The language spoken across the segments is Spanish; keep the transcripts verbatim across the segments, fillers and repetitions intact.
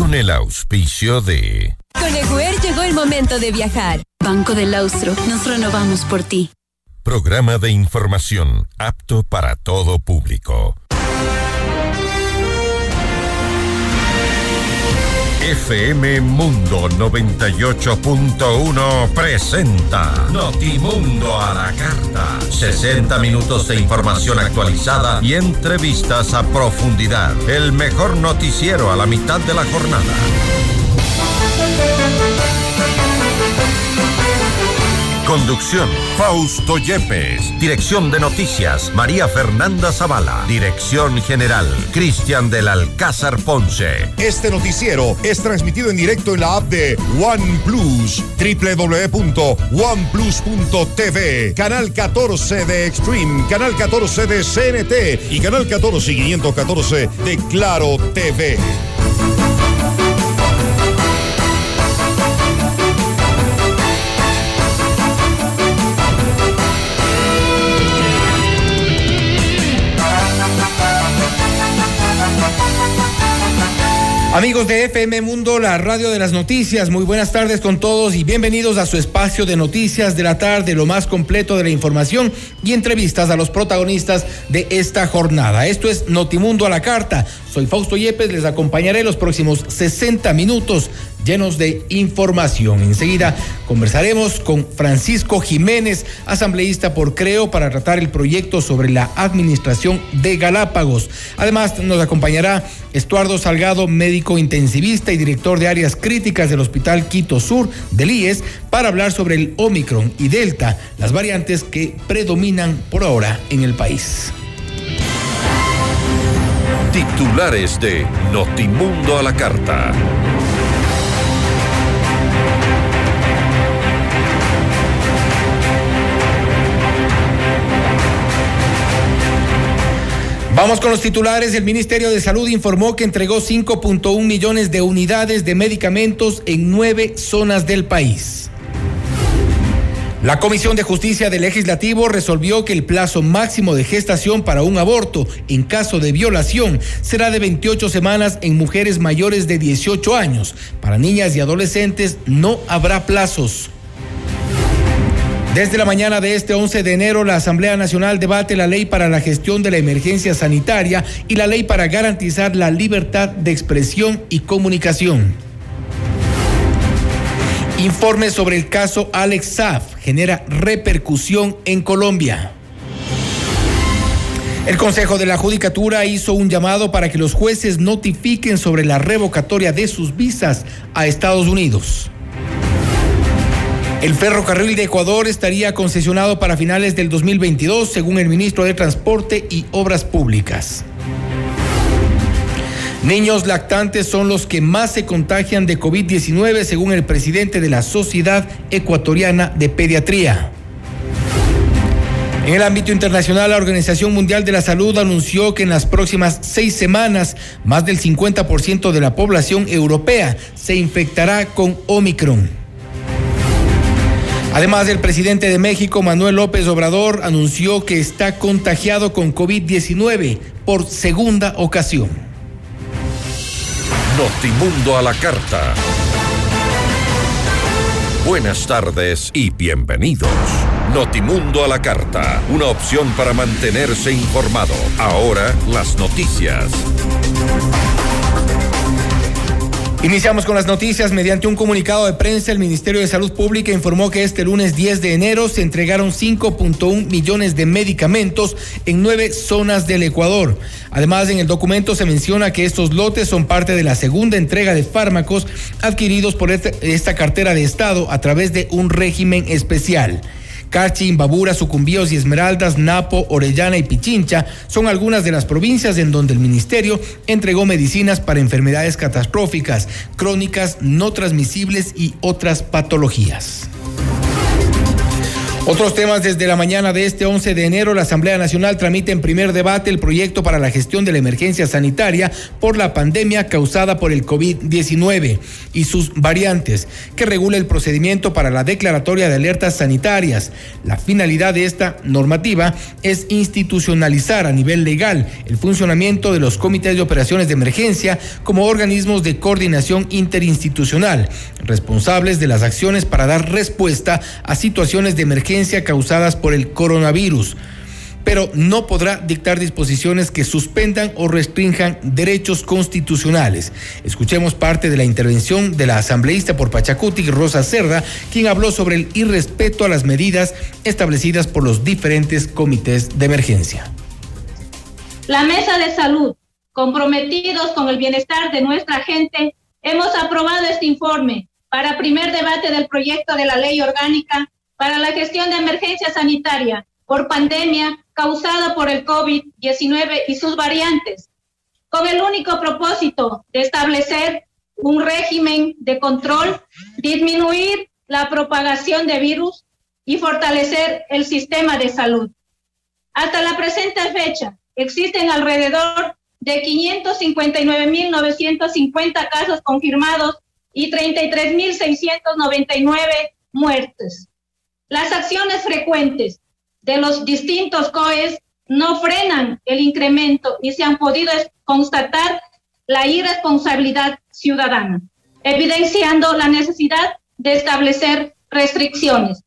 con el auspicio de... Con Eguer llegó el momento de viajar. Banco del Austro, nos renovamos por ti. Programa de información apto para todo público. F M Mundo noventa y ocho punto uno presenta Notimundo a la carta. sesenta minutos de información actualizada y entrevistas a profundidad. El mejor noticiero a la mitad de la jornada. Conducción, Fausto Yepes. Dirección de noticias, María Fernanda Zavala. Dirección general, Cristian del Alcázar Ponce. Este noticiero es transmitido en directo en la app de OnePlus, doble u doble u doble u punto one plus punto t v, Canal catorce de Extreme, Canal catorce de C N T y Canal catorce y quinientos catorce de Claro T V. Amigos de F M Mundo, la radio de las noticias, muy buenas tardes con todos y bienvenidos a su espacio de noticias de la tarde, lo más completo de la información y entrevistas a los protagonistas de esta jornada. Esto es Notimundo a la carta. Soy Fausto Yepes, les acompañaré los próximos sesenta minutos llenos de información. Enseguida conversaremos con Francisco Jiménez, asambleísta por Creo, para tratar el proyecto sobre la administración de Galápagos. Además, nos acompañará Estuardo Salgado, médico intensivista y director de áreas críticas del Hospital Quito Sur del I E S, para hablar sobre el Omicron y Delta, las variantes que predominan por ahora en el país. Titulares de Notimundo a la carta. Vamos con los titulares. El Ministerio de Salud informó que entregó cinco punto uno millones de unidades de medicamentos en nueve zonas del país. La Comisión de Justicia del Legislativo resolvió que el plazo máximo de gestación para un aborto en caso de violación será de veintiocho semanas en mujeres mayores de dieciocho años. Para niñas y adolescentes no habrá plazos. Desde la mañana de este once de enero, la Asamblea Nacional debate la ley para la gestión de la emergencia sanitaria y la ley para garantizar la libertad de expresión y comunicación. Informe sobre el caso Alex Saab genera repercusión en Colombia. El Consejo de la Judicatura hizo un llamado para que los jueces notifiquen sobre la revocatoria de sus visas a Estados Unidos. El ferrocarril de Ecuador estaría concesionado para finales del dos mil veintidós, según el ministro de Transporte y Obras Públicas. Niños lactantes son los que más se contagian de COVID diecinueve, según el presidente de la Sociedad Ecuatoriana de Pediatría. En el ámbito internacional, la Organización Mundial de la Salud anunció que en las próximas seis semanas, más del cincuenta por ciento de la población europea se infectará con Omicron. Además, el presidente de México, Manuel López Obrador, anunció que está contagiado con COVID diecinueve por segunda ocasión. Notimundo a la carta. Buenas tardes y bienvenidos. Notimundo a la carta, una opción para mantenerse informado. Ahora las noticias. Iniciamos con las noticias. Mediante un comunicado de prensa, el Ministerio de Salud Pública informó que este lunes diez de enero se entregaron cinco punto uno millones de medicamentos en nueve zonas del Ecuador. Además, en el documento se menciona que estos lotes son parte de la segunda entrega de fármacos adquiridos por esta cartera de Estado a través de un régimen especial. Carchi, Imbabura, Sucumbíos y Esmeraldas, Napo, Orellana y Pichincha son algunas de las provincias en donde el ministerio entregó medicinas para enfermedades catastróficas, crónicas, no transmisibles y otras patologías. Otros temas: desde la mañana de este once de enero, la Asamblea Nacional tramita en primer debate el proyecto para la gestión de la emergencia sanitaria por la pandemia causada por el COVID diecinueve y sus variantes, que regula el procedimiento para la declaratoria de alertas sanitarias. La finalidad de esta normativa es institucionalizar a nivel legal el funcionamiento de los comités de operaciones de emergencia como organismos de coordinación interinstitucional, responsables de las acciones para dar respuesta a situaciones de emergencia causadas por el coronavirus, pero no podrá dictar disposiciones que suspendan o restrinjan derechos constitucionales. Escuchemos parte de la intervención de la asambleísta por Pachacuti, Rosa Cerda, quien habló sobre el irrespeto a las medidas establecidas por los diferentes comités de emergencia. La Mesa de Salud, comprometidos con el bienestar de nuestra gente, hemos aprobado este informe para primer debate del proyecto de la Ley Orgánica para la gestión de emergencia sanitaria por pandemia causada por el COVID diecinueve y sus variantes, con el único propósito de establecer un régimen de control, disminuir la propagación de virus y fortalecer el sistema de salud. Hasta la presente fecha, existen alrededor de quinientos cincuenta y nueve mil novecientos cincuenta casos confirmados y treinta y tres mil seiscientos noventa y nueve muertes. Las acciones frecuentes de los distintos C O Es no frenan el incremento y se han podido constatar la irresponsabilidad ciudadana, evidenciando la necesidad de establecer restricciones.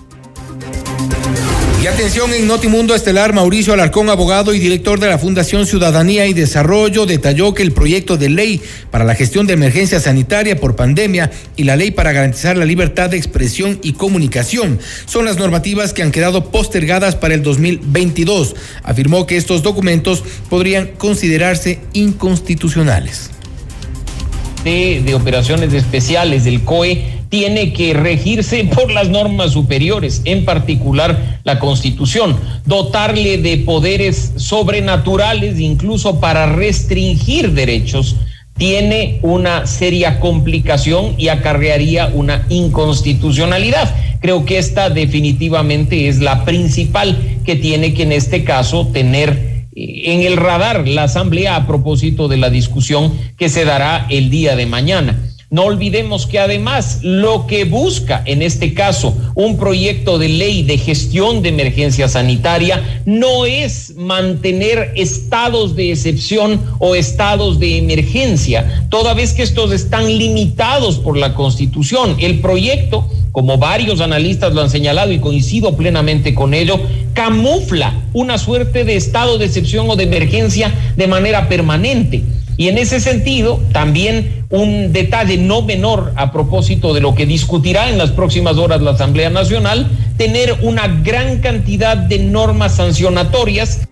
Y atención, en Notimundo Estelar, Mauricio Alarcón, abogado y director de la Fundación Ciudadanía y Desarrollo, detalló que el proyecto de ley para la gestión de emergencia sanitaria por pandemia y la ley para garantizar la libertad de expresión y comunicación son las normativas que han quedado postergadas para el dos mil veintidós. Afirmó que estos documentos podrían considerarse inconstitucionales. De, de operaciones especiales del C O E tiene que regirse por las normas superiores, en particular la Constitución, dotarle de poderes sobrenaturales, incluso para restringir derechos, tiene una seria complicación y acarrearía una inconstitucionalidad. Creo que esta definitivamente es la principal que tiene que en este caso tener en el radar la Asamblea a propósito de la discusión que se dará el día de mañana. No olvidemos que además lo que busca en este caso un proyecto de ley de gestión de emergencia sanitaria no es mantener estados de excepción o estados de emergencia, toda vez que estos están limitados por la Constitución. El proyecto, como varios analistas lo han señalado y coincido plenamente con ello, camufla una suerte de estado de excepción o de emergencia de manera permanente. Y en ese sentido, también un detalle no menor a propósito de lo que discutirá en las próximas horas la Asamblea Nacional, tener una gran cantidad de normas sancionatorias.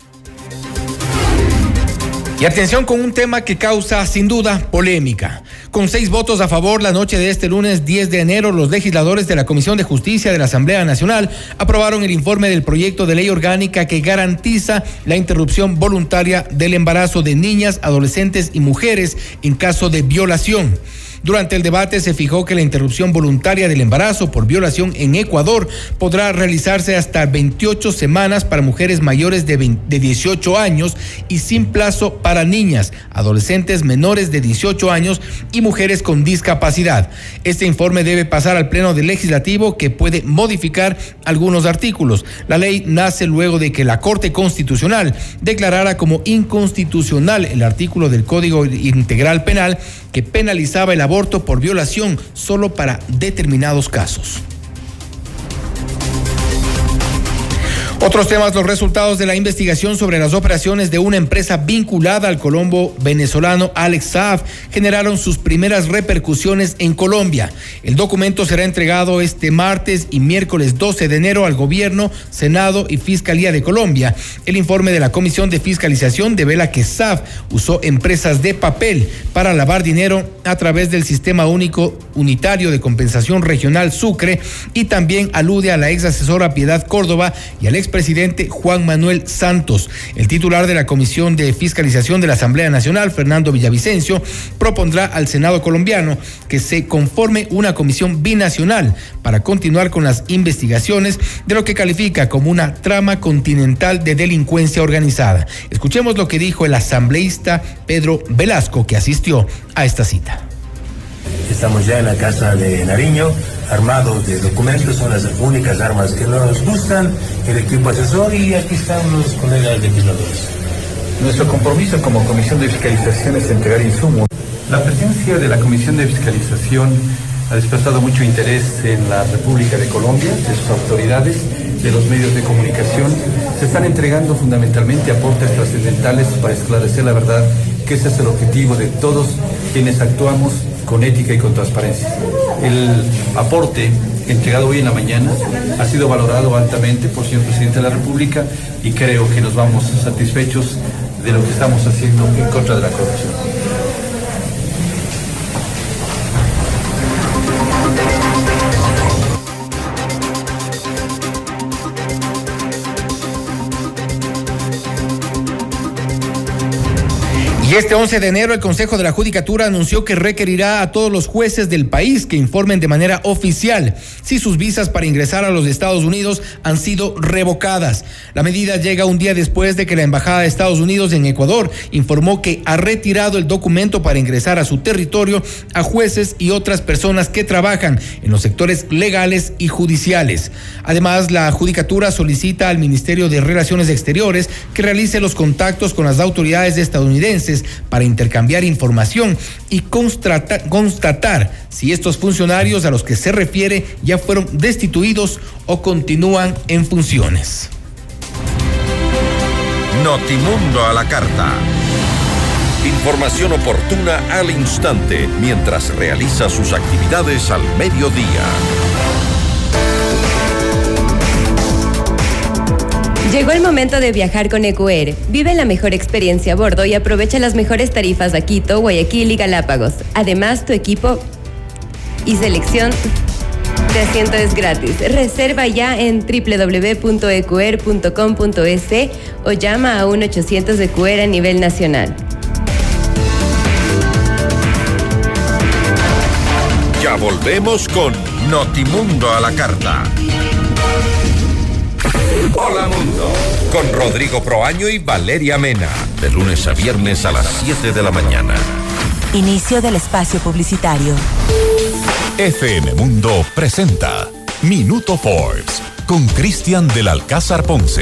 Y atención con un tema que causa sin duda polémica. Con seis votos a favor, la noche de este lunes diez de enero, los legisladores de la Comisión de Justicia de la Asamblea Nacional aprobaron el informe del proyecto de ley orgánica que garantiza la interrupción voluntaria del embarazo de niñas, adolescentes y mujeres en caso de violación. Durante el debate se fijó que la interrupción voluntaria del embarazo por violación en Ecuador podrá realizarse hasta veintiocho semanas para mujeres mayores de, veinte, de dieciocho años y sin plazo para niñas, adolescentes menores de dieciocho años y mujeres con discapacidad. Este informe debe pasar al Pleno del Legislativo, que puede modificar algunos artículos. La ley nace luego de que la Corte Constitucional declarara como inconstitucional el artículo del Código Integral Penal que penalizaba el aborto por violación solo para determinados casos. Otros temas: los resultados de la investigación sobre las operaciones de una empresa vinculada al colombo venezolano Alex Saab generaron sus primeras repercusiones en Colombia. El documento será entregado este martes y miércoles doce de enero al Gobierno, Senado y Fiscalía de Colombia. El informe de la Comisión de Fiscalización devela que Saab usó empresas de papel para lavar dinero a través del Sistema Único Unitario de Compensación Regional Sucre, y también alude a la ex asesora Piedad Córdoba y al ex expresidente Juan Manuel Santos. El titular de la Comisión de Fiscalización de la Asamblea Nacional, Fernando Villavicencio, propondrá al Senado colombiano que se conforme una comisión binacional para continuar con las investigaciones de lo que califica como una trama continental de delincuencia organizada. Escuchemos lo que dijo el asambleísta Pedro Velasco, que asistió a esta cita. Estamos ya en la Casa de Nariño, armados de documentos, son las únicas armas que nos gustan, el equipo asesor, y aquí están los colegas legisladores. Nuestro compromiso como Comisión de Fiscalización es entregar insumos. La presencia de la Comisión de Fiscalización ha despertado mucho interés en la República de Colombia, de sus autoridades, de los medios de comunicación. Se están entregando fundamentalmente aportes trascendentales para esclarecer la verdad, que ese es el objetivo de todos quienes actuamos con ética y con transparencia. El aporte entregado hoy en la mañana ha sido valorado altamente por el señor Presidente de la República y creo que nos vamos satisfechos de lo que estamos haciendo en contra de la corrupción. Y este once de enero el Consejo de la Judicatura anunció que requerirá a todos los jueces del país que informen de manera oficial si sus visas para ingresar a los Estados Unidos han sido revocadas. La medida llega un día después de que la Embajada de Estados Unidos en Ecuador informó que ha retirado el documento para ingresar a su territorio a jueces y otras personas que trabajan en los sectores legales y judiciales. Además, la Judicatura solicita al Ministerio de Relaciones Exteriores que realice los contactos con las autoridades estadounidenses para intercambiar información y constata, constatar si estos funcionarios a los que se refiere ya fueron destituidos o continúan en funciones. Notimundo a la carta. Información oportuna al instante mientras realiza sus actividades al mediodía. Llegó el momento de viajar con EcuAir. Vive la mejor experiencia a bordo y aprovecha las mejores tarifas a Quito, Guayaquil y Galápagos. Además, tu equipo y selección de asiento es gratis. Reserva ya en doble u doble u doble u punto ecuair punto com punto es o llama a uno ochocientos EcuAir a nivel nacional. Ya volvemos con Notimundo a la carta. Hola Mundo, con Rodrigo Proaño y Valeria Mena, de lunes a viernes a las siete de la mañana. Inicio del espacio publicitario. F M Mundo presenta Minuto Forbes con Cristian del Alcázar Ponce.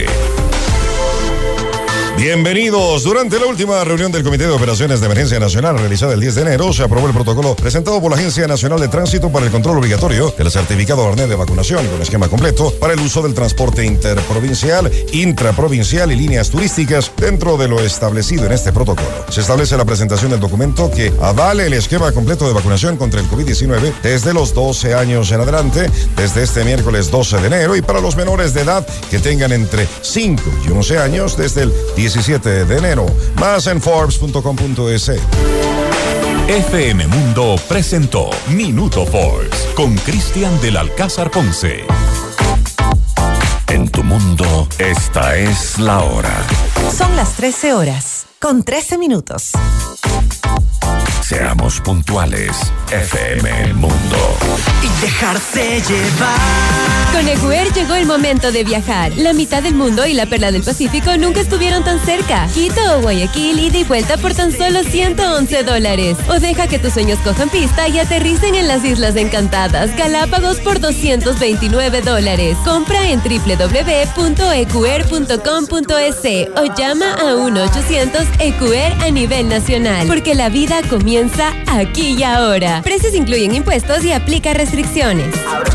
Bienvenidos. Durante la última reunión del Comité de Operaciones de Emergencia Nacional realizada el diez de enero, se aprobó el protocolo presentado por la Agencia Nacional de Tránsito para el control obligatorio del certificado Barnet de vacunación con esquema completo para el uso del transporte interprovincial, intraprovincial y líneas turísticas dentro de lo establecido en este protocolo. Se establece la presentación del documento que avale el esquema completo de vacunación contra el COVID diecinueve desde los doce años en adelante, desde este miércoles doce de enero, y para los menores de edad que tengan entre cinco y once años desde el diecisiete de enero. Más en Forbes punto com punto es. F M Mundo presentó Minuto Forbes con Cristian del Alcázar Ponce. En tu mundo, esta es la hora. Son las trece horas, con trece minutos. Seamos puntuales. F M Mundo. Y dejarse llevar. Con EcuAir llegó el momento de viajar. La mitad del mundo y la perla del Pacífico nunca estuvieron tan cerca. Quito o Guayaquil, ida y vuelta por tan solo ciento once dólares. O deja que tus sueños cojan pista y aterricen en las Islas Encantadas, Galápagos, por doscientos veintinueve dólares. Compra en doble u doble u doble u punto ecuair punto com punto es o llama a uno ochocientos EcuAir a nivel nacional. Porque la vida comienza aquí y ahora. Precios incluyen impuestos y aplica restricciones.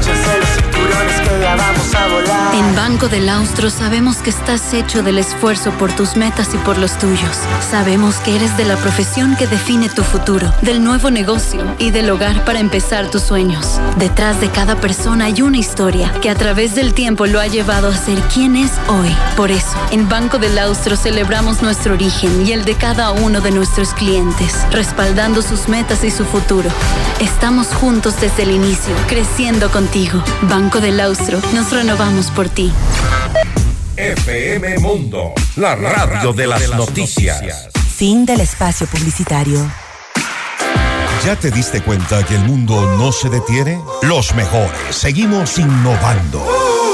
En Banco del Austro sabemos que estás hecho del esfuerzo por tus metas y por los tuyos. Sabemos que eres de la profesión que define tu futuro, del nuevo negocio y del hogar para empezar tus sueños. Detrás de cada persona hay una historia que a través del tiempo lo ha llevado a ser quien es hoy. Por eso, en Banco del Austro celebramos nuestro origen y el de cada uno de nuestros clientes, respaldando sus metas y su futuro. Estamos juntos desde el inicio, creciendo contigo. Banco del Austro, nos renovamos por ti. F M Mundo, la radio de las noticias. Fin del espacio publicitario. ¿Ya te diste cuenta que el mundo no se detiene? Los mejores, seguimos innovando.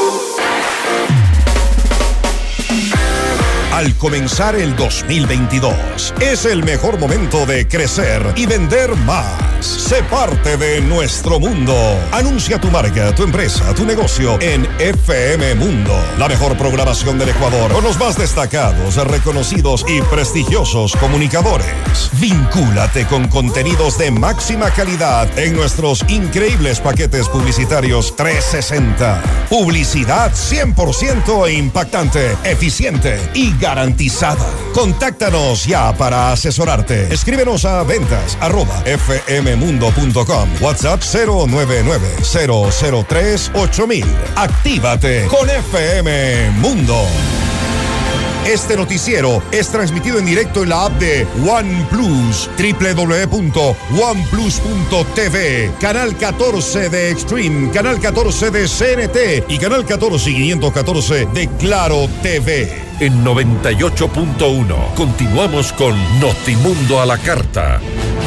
Al comenzar el dos mil veintidós, es el mejor momento de crecer y vender más. Sé parte de nuestro mundo. Anuncia tu marca, tu empresa, tu negocio en F M Mundo. La mejor programación del Ecuador con los más destacados, reconocidos y prestigiosos comunicadores. Vincúlate con contenidos de máxima calidad en nuestros increíbles paquetes publicitarios trescientos sesenta. Publicidad cien por ciento impactante, eficiente y garantizada. Contáctanos ya para asesorarte. Escríbenos a ventas arroba fmmundo punto com. WhatsApp cero nueve nueve cero cero tres ocho mil. Actívate con F M Mundo. Este noticiero es transmitido en directo en la app de OnePlus, doble u doble u doble u punto one plus punto t v, canal catorce de Extreme, canal catorce de C N T y canal catorce y quinientos catorce de Claro T V. En noventa y ocho punto uno continuamos con Notimundo a la Carta.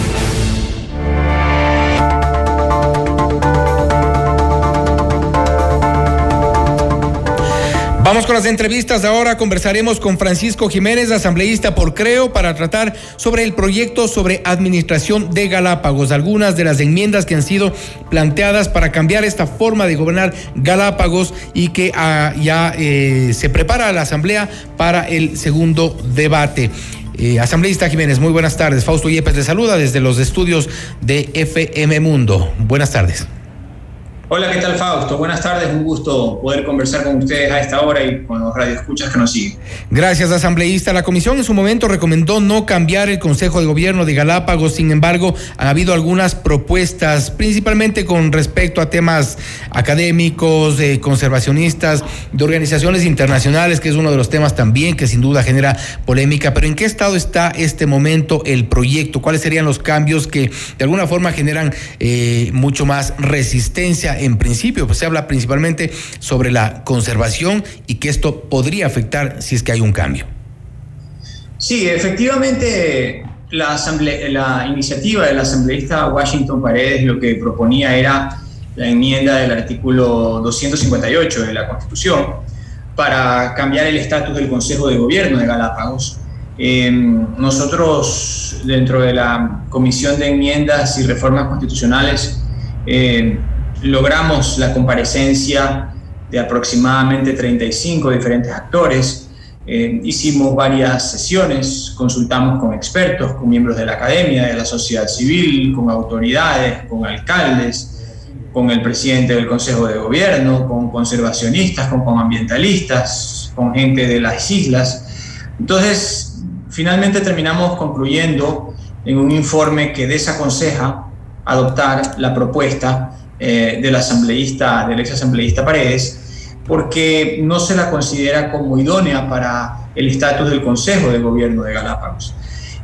Vamos con las entrevistas. Ahora conversaremos con Francisco Jiménez, asambleísta por Creo, para tratar sobre el proyecto sobre administración de Galápagos, algunas de las enmiendas que han sido planteadas para cambiar esta forma de gobernar Galápagos y que ah, ya eh, se prepara la asamblea para el segundo debate. Eh, asambleísta Jiménez, muy buenas tardes. Fausto Yepes le saluda desde los estudios de F M Mundo. Buenas tardes. Hola, ¿qué tal, Fausto? Buenas tardes, un gusto poder conversar con ustedes a esta hora y con los radioescuchas que nos siguen. Gracias, asambleísta. La comisión en su momento recomendó no cambiar el Consejo de Gobierno de Galápagos. Sin embargo, ha habido algunas propuestas, principalmente con respecto a temas académicos, eh, conservacionistas, de organizaciones internacionales, que es uno de los temas también que sin duda genera polémica. Pero ¿en qué estado está este momento el proyecto? ¿Cuáles serían los cambios que de alguna forma generan eh, mucho más resistencia? En principio, pues se habla principalmente sobre la conservación y que esto podría afectar si es que hay un cambio. Sí, efectivamente, la, asamble- la iniciativa del asambleísta Washington Paredes lo que proponía era la enmienda del artículo doscientos cincuenta y ocho de la Constitución para cambiar el estatus del Consejo de Gobierno de Galápagos. Eh, nosotros, dentro de la Comisión de Enmiendas y Reformas Constitucionales, eh, logramos la comparecencia de aproximadamente treinta y cinco diferentes actores. Eh, hicimos varias sesiones, consultamos con expertos, con miembros de la academia, de la sociedad civil, con autoridades, con alcaldes, con el presidente del Consejo de Gobierno, con conservacionistas, con, con ambientalistas, con gente de las islas. Entonces, finalmente terminamos concluyendo en un informe que desaconseja adoptar la propuesta Eh, del asambleísta, del ex asambleísta Paredes, porque no se la considera como idónea para el estatus del Consejo de Gobierno de Galápagos.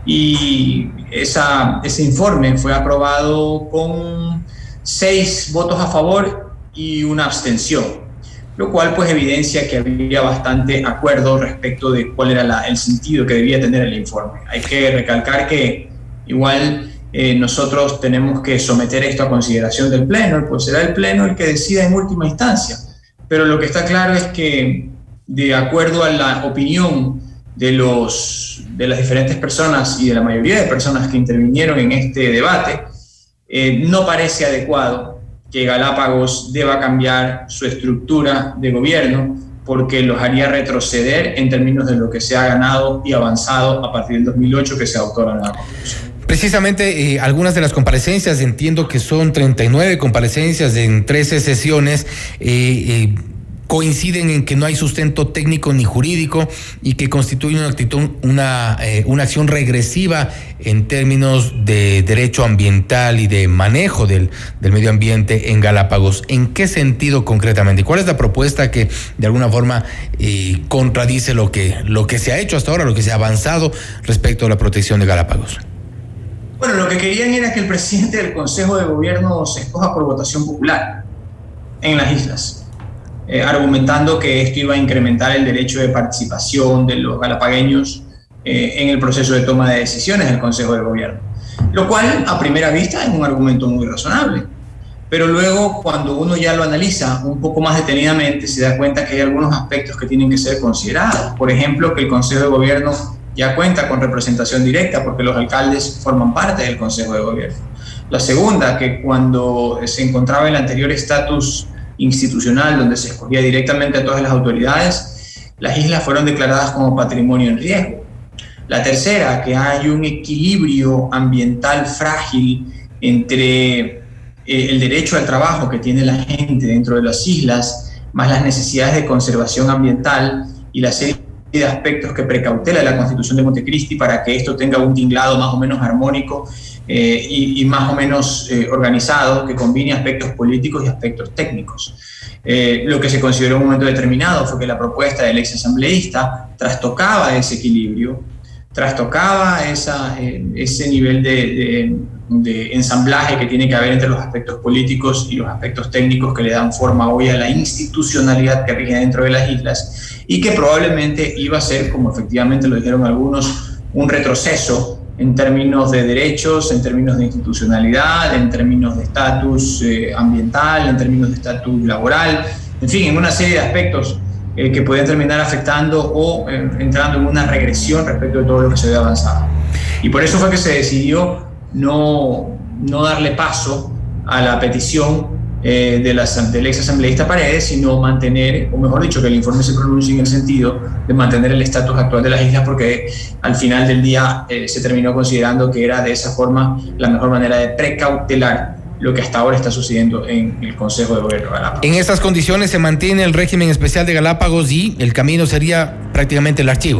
Y esa, ese informe fue aprobado con seis votos a favor y una abstención, lo cual pues evidencia que había bastante acuerdo respecto de cuál era la, el sentido que debía tener el informe. Hay que recalcar que igual Eh, nosotros tenemos que someter esto a consideración del Pleno, pues será el Pleno el que decida en última instancia. Pero lo que está claro es que, de acuerdo a la opinión de, los, de las diferentes personas y de la mayoría de personas que intervinieron en este debate, eh, no parece adecuado que Galápagos deba cambiar su estructura de gobierno, porque los haría retroceder en términos de lo que se ha ganado y avanzado a partir del dos mil ocho, que se adoptó la nueva Constitución. Precisamente eh, algunas de las comparecencias, entiendo que son treinta y nueve comparecencias en trece sesiones, eh, eh, coinciden en que no hay sustento técnico ni jurídico y que constituye una actitud, una, eh, una acción regresiva en términos de derecho ambiental y de manejo del, del medio ambiente en Galápagos. ¿En qué sentido concretamente? ¿Cuál es la propuesta que de alguna forma eh, contradice lo que, lo que se ha hecho hasta ahora, lo que se ha avanzado respecto a la protección de Galápagos? Bueno, lo que querían era que el presidente del Consejo de Gobierno se escoja por votación popular en las islas. eh, argumentando que esto iba a incrementar el derecho de participación de los galapagueños eh, en el proceso de toma de decisiones del Consejo de Gobierno, lo cual a primera vista es un argumento muy razonable. Pero luego, cuando uno ya lo analiza un poco más detenidamente, se da cuenta que hay algunos aspectos que tienen que ser considerados. Por ejemplo, que el Consejo de Gobierno ya cuenta con representación directa porque los alcaldes forman parte del Consejo de Gobierno. La segunda, que cuando se encontraba el anterior estatus institucional, donde se escogía directamente a todas las autoridades, las islas fueron declaradas como patrimonio en riesgo. La tercera, que hay un equilibrio ambiental frágil entre el derecho al trabajo que tiene la gente dentro de las islas, más las necesidades de conservación ambiental y la serie de aspectos que precautela la Constitución de Montecristi para que esto tenga un tinglado más o menos armónico eh, y, y más o menos eh, organizado, que combine aspectos políticos y aspectos técnicos. Eh, lo que se consideró en un momento determinado fue que la propuesta del ex asambleísta trastocaba ese equilibrio, trastocaba esa, eh, ese nivel de, de, de ensamblaje que tiene que haber entre los aspectos políticos y los aspectos técnicos que le dan forma hoy a la institucionalidad que rige dentro de las islas, y que probablemente iba a ser, como efectivamente lo dijeron algunos, un retroceso en términos de derechos, en términos de institucionalidad, en términos de estatus eh, ambiental, en términos de estatus laboral, en fin, en una serie de aspectos Eh, que pueden terminar afectando o eh, entrando en una regresión respecto de todo lo que se había avanzado. Y por eso fue que se decidió no, no darle paso a la petición eh, de la, del ex asambleísta Paredes, sino mantener, o mejor dicho, que el informe se pronuncie en el sentido de mantener el estatus actual de las islas, porque al final del día eh, se terminó considerando que era de esa forma la mejor manera de precautelar lo que hasta ahora está sucediendo en el Consejo de Gobierno de Galápagos. En estas condiciones se mantiene el régimen especial de Galápagos y el camino sería prácticamente el archivo.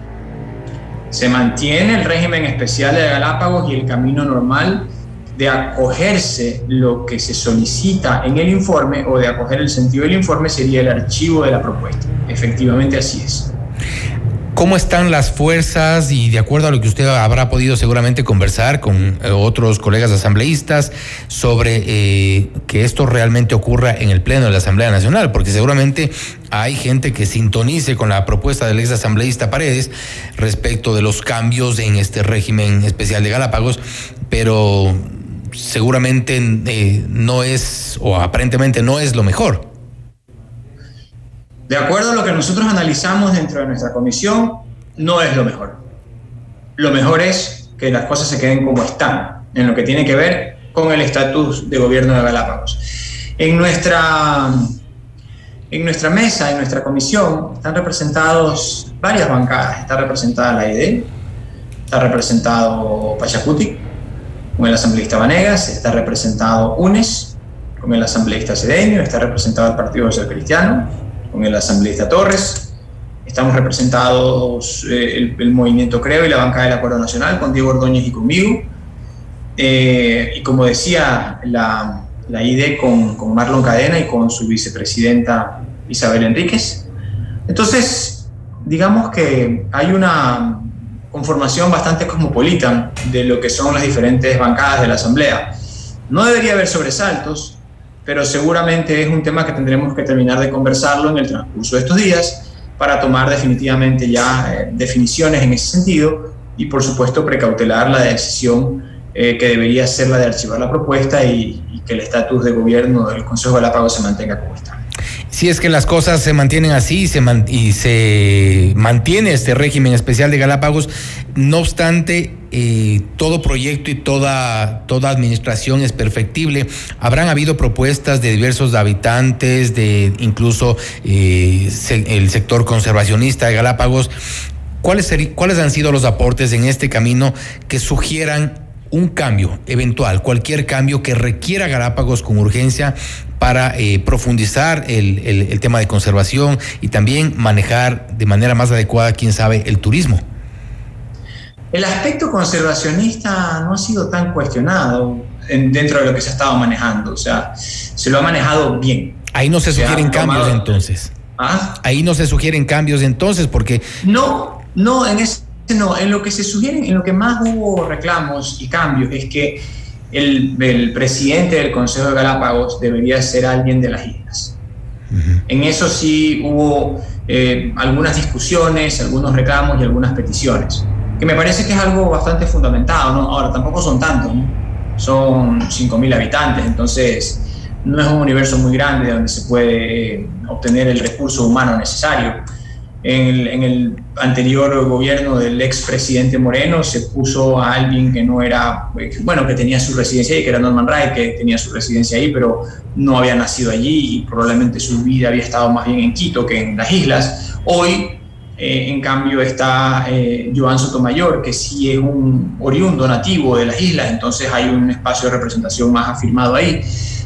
Se mantiene el régimen especial de Galápagos y el camino normal de acogerse lo que se solicita en el informe, o de acoger el sentido del informe, sería el archivo de la propuesta. Efectivamente así es. ¿Cómo están las fuerzas? Y de acuerdo a lo que usted habrá podido seguramente conversar con eh, otros colegas asambleístas sobre eh, que esto realmente ocurra en el Pleno de la Asamblea Nacional, porque seguramente hay gente que sintonice con la propuesta del ex asambleísta Paredes respecto de los cambios en este régimen especial de Galápagos, pero seguramente eh, no es, o aparentemente no es lo mejor. De acuerdo a lo que nosotros analizamos dentro de nuestra comisión, no es lo mejor. Lo mejor es que las cosas se queden como están, en lo que tiene que ver con el estatus de gobierno de Galápagos. En nuestra, en nuestra mesa, en nuestra comisión, están representados varias bancadas. Está representada la I D E, está representado Pachacuti, con el asambleísta Vanegas, está representado U N E S, con el asambleísta Cedeño, está representado el Partido Social Cristiano, con el asambleísta Torres, estamos representados eh, el, el movimiento Creo y la bancada del Acuerdo Nacional, con Diego Ordóñez y conmigo, eh, y como decía la, la I D E con, con Marlon Cadena y con su vicepresidenta Isabel Enríquez. Entonces, digamos que hay una conformación bastante cosmopolita de lo que son las diferentes bancadas de la Asamblea. No debería haber sobresaltos, pero seguramente es un tema que tendremos que terminar de conversarlo en el transcurso de estos días para tomar definitivamente ya eh, definiciones en ese sentido y, por supuesto, precautelar la decisión eh, que debería ser la de archivar la propuesta y, y que el estatus de gobierno del Consejo de Galápagos se mantenga como está. Si es que las cosas se mantienen así se man- y se mantiene este régimen especial de Galápagos, no obstante, eh, todo proyecto y toda, toda administración es perfectible. Habrán habido propuestas de diversos habitantes, de incluso eh, se- el sector conservacionista de Galápagos. ¿Cuáles, seri- ¿Cuáles han sido los aportes en este camino que sugieran un cambio eventual, cualquier cambio que requiera Galápagos con urgencia para eh, profundizar el, el, el tema de conservación y también manejar de manera más adecuada, quién sabe, el turismo? El aspecto conservacionista no ha sido tan cuestionado en, dentro de lo que se ha estado manejando, o sea, se lo ha manejado bien. Ahí no se, se sugieren cambios tomado... entonces. ¿Ah? Ahí no se sugieren cambios entonces, porque... No, no, en ese no, en lo que se sugieren, en lo que más hubo reclamos y cambios es que el, el presidente del Consejo de Galápagos debería ser alguien de las islas. Uh-huh. En eso sí hubo eh, algunas discusiones, algunos reclamos y algunas peticiones, que me parece que es algo bastante fundamentado, ¿no? Ahora, tampoco son tantos, ¿no? Son cinco mil habitantes, entonces no es un universo muy grande donde se puede eh, obtener el recurso humano necesario. En el, en el anterior gobierno del expresidente Moreno se puso a alguien que no era, bueno, que tenía su residencia ahí, que era Norman Wright, que tenía su residencia ahí, pero no había nacido allí y probablemente su vida había estado más bien en Quito que en las islas. Hoy, eh, en cambio, está eh, Joan Sotomayor, que sí es un oriundo nativo de las islas, entonces hay un espacio de representación más afirmado ahí.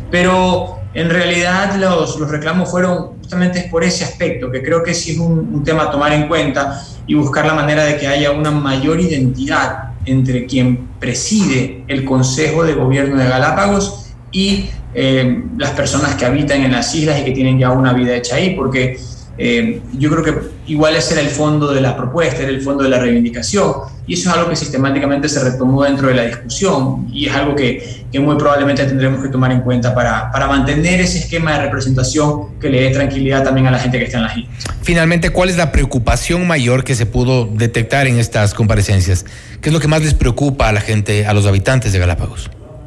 Pero en realidad los, los reclamos fueron justamente por ese aspecto, que creo que sí es un, un tema a tomar en cuenta y buscar la manera de que haya una mayor identidad entre quien preside el Consejo de Gobierno de Galápagos y eh, las personas que habitan en las islas y que tienen ya una vida hecha ahí, porque eh, yo creo que igual ese era el fondo de la propuesta, era el fondo de la reivindicación, y eso es algo que sistemáticamente se retomó dentro de la discusión y es algo que, que muy probablemente tendremos que tomar en cuenta para, para mantener ese esquema de representación que le dé tranquilidad también a la gente que está en las islas. Finalmente, ¿cuál es la preocupación mayor que se pudo detectar en estas comparecencias? ¿Qué es lo que más les preocupa a la gente, a los habitantes de Galápagos?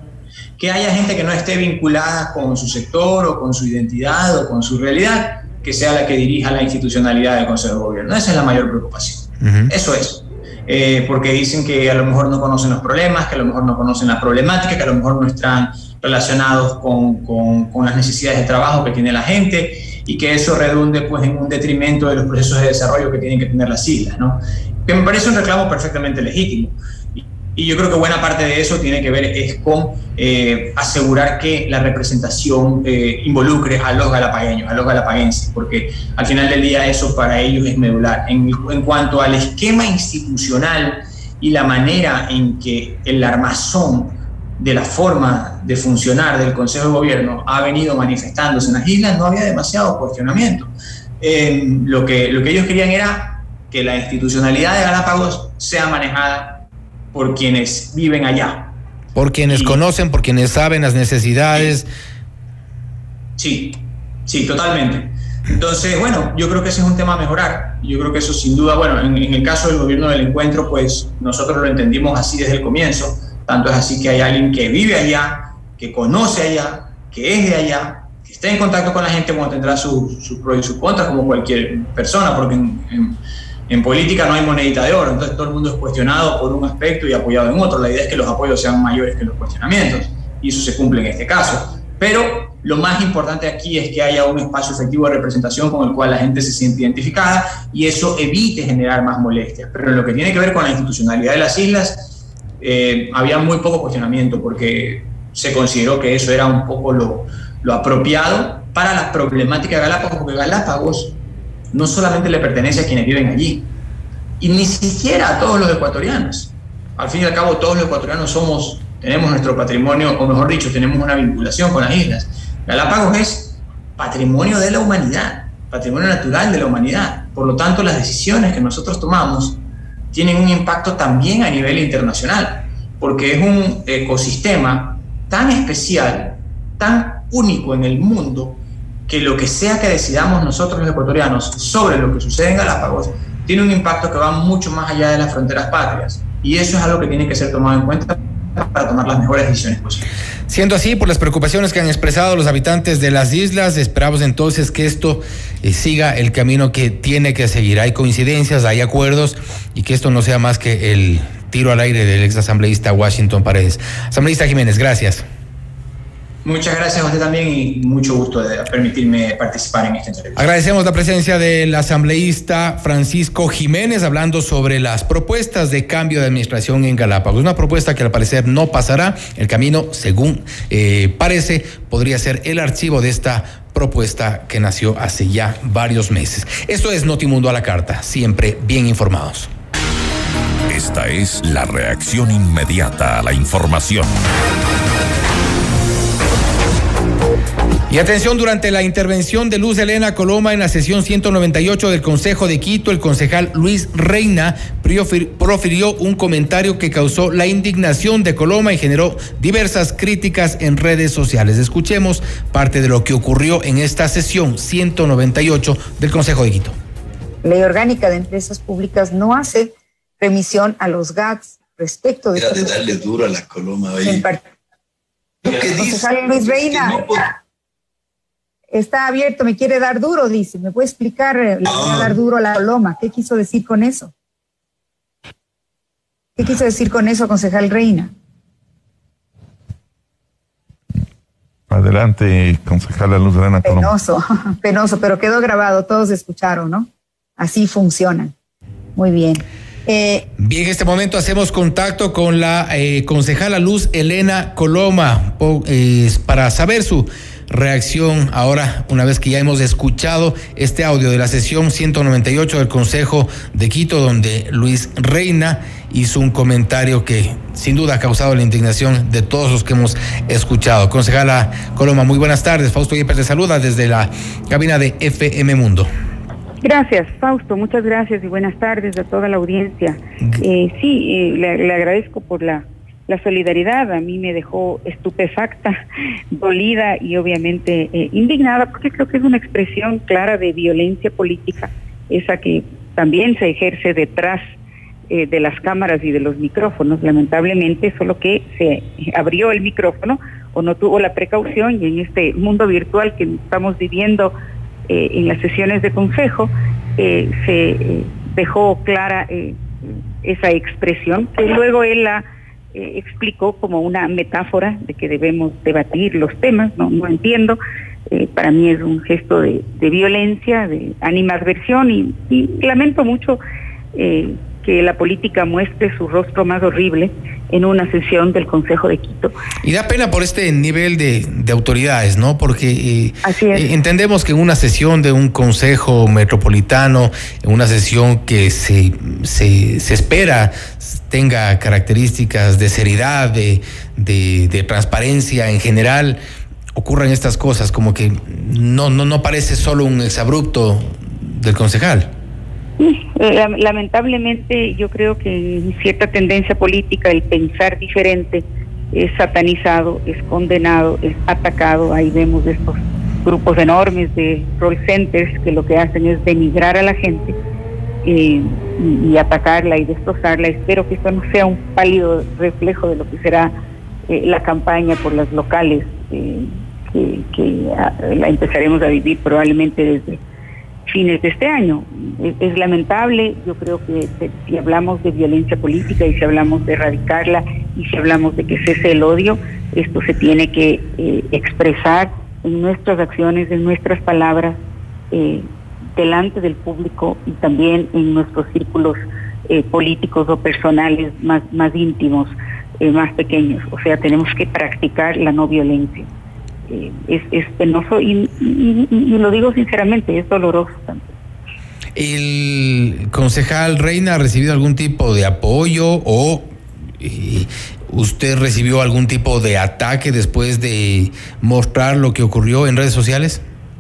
Que haya gente que no esté vinculada con su sector o con su identidad o con su realidad, que sea la que dirija la institucionalidad del Consejo de Gobierno. Esa es la mayor preocupación. Uh-huh. Eso es. Eh, porque dicen que a lo mejor no conocen los problemas, que a lo mejor no conocen la problemática, que a lo mejor no están relacionados con, con, con las necesidades de trabajo que tiene la gente y que eso redunde pues, en un detrimento de los procesos de desarrollo que tienen que tener las islas, ¿no? Que me parece un reclamo perfectamente legítimo. Y yo creo que buena parte de eso tiene que ver es con eh, asegurar que la representación eh, involucre a los galapagueños, a los galapaguenses, porque al final del día eso para ellos es medular. En, en cuanto al esquema institucional y la manera en que el armazón de la forma de funcionar del Consejo de Gobierno ha venido manifestándose en las islas, no había demasiado cuestionamiento. Eh, lo que, lo que ellos querían era que la institucionalidad de Galápagos sea manejada por quienes viven allá. Por quienes y, conocen, por quienes saben las necesidades. Sí, sí, totalmente. Entonces, bueno, yo creo que ese es un tema a mejorar. Yo creo que eso sin duda, bueno, en, en el caso del gobierno del encuentro, pues nosotros lo entendimos así desde el comienzo. Tanto es así que hay alguien que vive allá, que conoce allá, que es de allá, que está en contacto con la gente, como tendrá sus su pros y sus contras, como cualquier persona, porque en, en En política no hay monedita de oro, entonces todo el mundo es cuestionado por un aspecto y apoyado en otro. La idea es que los apoyos sean mayores que los cuestionamientos, y eso se cumple en este caso. Pero lo más importante aquí es que haya un espacio efectivo de representación con el cual la gente se siente identificada y eso evite generar más molestias. Pero en lo que tiene que ver con la institucionalidad de las islas, eh, había muy poco cuestionamiento porque se consideró que eso era un poco lo, lo apropiado para la problemática de Galápagos, porque Galápagos no solamente le pertenece a quienes viven allí, y ni siquiera a todos los ecuatorianos. Al fin y al cabo, todos los ecuatorianos somos, tenemos nuestro patrimonio, o mejor dicho, tenemos una vinculación con las islas. Galápagos es patrimonio de la humanidad, patrimonio natural de la humanidad. Por lo tanto, las decisiones que nosotros tomamos tienen un impacto también a nivel internacional, porque es un ecosistema tan especial, tan único en el mundo, que lo que sea que decidamos nosotros los ecuatorianos sobre lo que sucede en Galápagos tiene un impacto que va mucho más allá de las fronteras patrias, y eso es algo que tiene que ser tomado en cuenta para tomar las mejores decisiones posibles. Siendo así, por las preocupaciones que han expresado los habitantes de las islas, esperamos entonces que esto eh, siga el camino que tiene que seguir. Hay coincidencias, hay acuerdos, y que esto no sea más que el tiro al aire del ex asambleísta Washington Paredes. Asambleísta Jiménez, gracias. Muchas gracias a usted también y mucho gusto de permitirme participar en esta entrevista. Agradecemos la presencia del asambleísta Francisco Jiménez hablando sobre las propuestas de cambio de administración en Galápagos. Una propuesta que al parecer no pasará. El camino, según eh, parece, podría ser el archivo de esta propuesta que nació hace ya varios meses. Esto es Notimundo a la Carta, siempre bien informados. Esta es la reacción inmediata a la información. Y atención, durante la intervención de Luz Helena Coloma en la sesión ciento noventa y ocho del Consejo de Quito, el concejal Luis Reina profirió un comentario que causó la indignación de Coloma y generó diversas críticas en redes sociales. Escuchemos parte de lo que ocurrió en esta sesión ciento noventa y ocho del Consejo de Quito. Ley Orgánica de Empresas Públicas no hace remisión a los G A Ts respecto de... Era de darle duro a la Coloma. Oye. Lo que dice Luis Reina... Es que no... Está abierto, me quiere dar duro, dice. ¿Me puede explicar? Le voy a dar duro a la Coloma. ¿Qué quiso decir con eso? ¿Qué quiso decir con eso, concejal Reina? Adelante, concejala Luz Helena Coloma. Penoso, penoso, pero quedó grabado, todos escucharon, ¿no? Así funcionan. Muy bien. Eh, Bien, en este momento hacemos contacto con la eh, concejala Luz Helena Coloma eh, para saber su reacción ahora, una vez que ya hemos escuchado este audio de la sesión ciento noventa y ocho del Consejo de Quito, donde Luis Reina hizo un comentario que sin duda ha causado la indignación de todos los que hemos escuchado. Concejala Coloma, muy buenas tardes. Fausto Yepes te saluda desde la cabina de F M Mundo. Gracias, Fausto, muchas gracias y buenas tardes a toda la audiencia. Eh, sí, eh, le, le agradezco por la, la solidaridad. A mí me dejó estupefacta, dolida y obviamente eh, indignada, porque creo que es una expresión clara de violencia política, esa que también se ejerce detrás eh, de las cámaras y de los micrófonos, lamentablemente, solo que se abrió el micrófono o no tuvo la precaución, y en este mundo virtual que estamos viviendo, Eh, en las sesiones de consejo, eh, se eh, dejó clara eh, esa expresión, que luego él la eh, explicó como una metáfora de que debemos debatir los temas. No, no entiendo, eh, para mí es un gesto de, de violencia, de animadversión, y, y lamento mucho eh, que la política muestre su rostro más horrible en una sesión del Consejo de Quito. Y da pena por este nivel de, de autoridades, ¿no? Porque eh, Así es. eh, entendemos que en una sesión de un Consejo Metropolitano, en una sesión que se, se, se espera tenga características de seriedad, de, de, de transparencia en general, ocurran estas cosas, como que no, no, no parece solo un exabrupto del concejal. Sí, lamentablemente yo creo que en cierta tendencia política el pensar diferente es satanizado, es condenado, es atacado. Ahí vemos estos grupos enormes de call centers que lo que hacen es denigrar a la gente eh, y, y atacarla y destrozarla. Espero que esto no sea un pálido reflejo de lo que será eh, la campaña por las locales eh, que, que a, la empezaremos a vivir probablemente desde fines de este año. Es, es lamentable. Yo creo que de, si hablamos de violencia política y si hablamos de erradicarla y si hablamos de que cese el odio, esto se tiene que eh, expresar en nuestras acciones, en nuestras palabras, eh, delante del público y también en nuestros círculos eh, políticos o personales más, más íntimos, eh, más pequeños. O sea, tenemos que practicar la no violencia. Eh, es, es penoso y, y, y, y lo digo sinceramente, es doloroso también. ¿El concejal Reina ha recibido algún tipo de apoyo o eh, usted recibió algún tipo de ataque después de mostrar lo que ocurrió en redes sociales?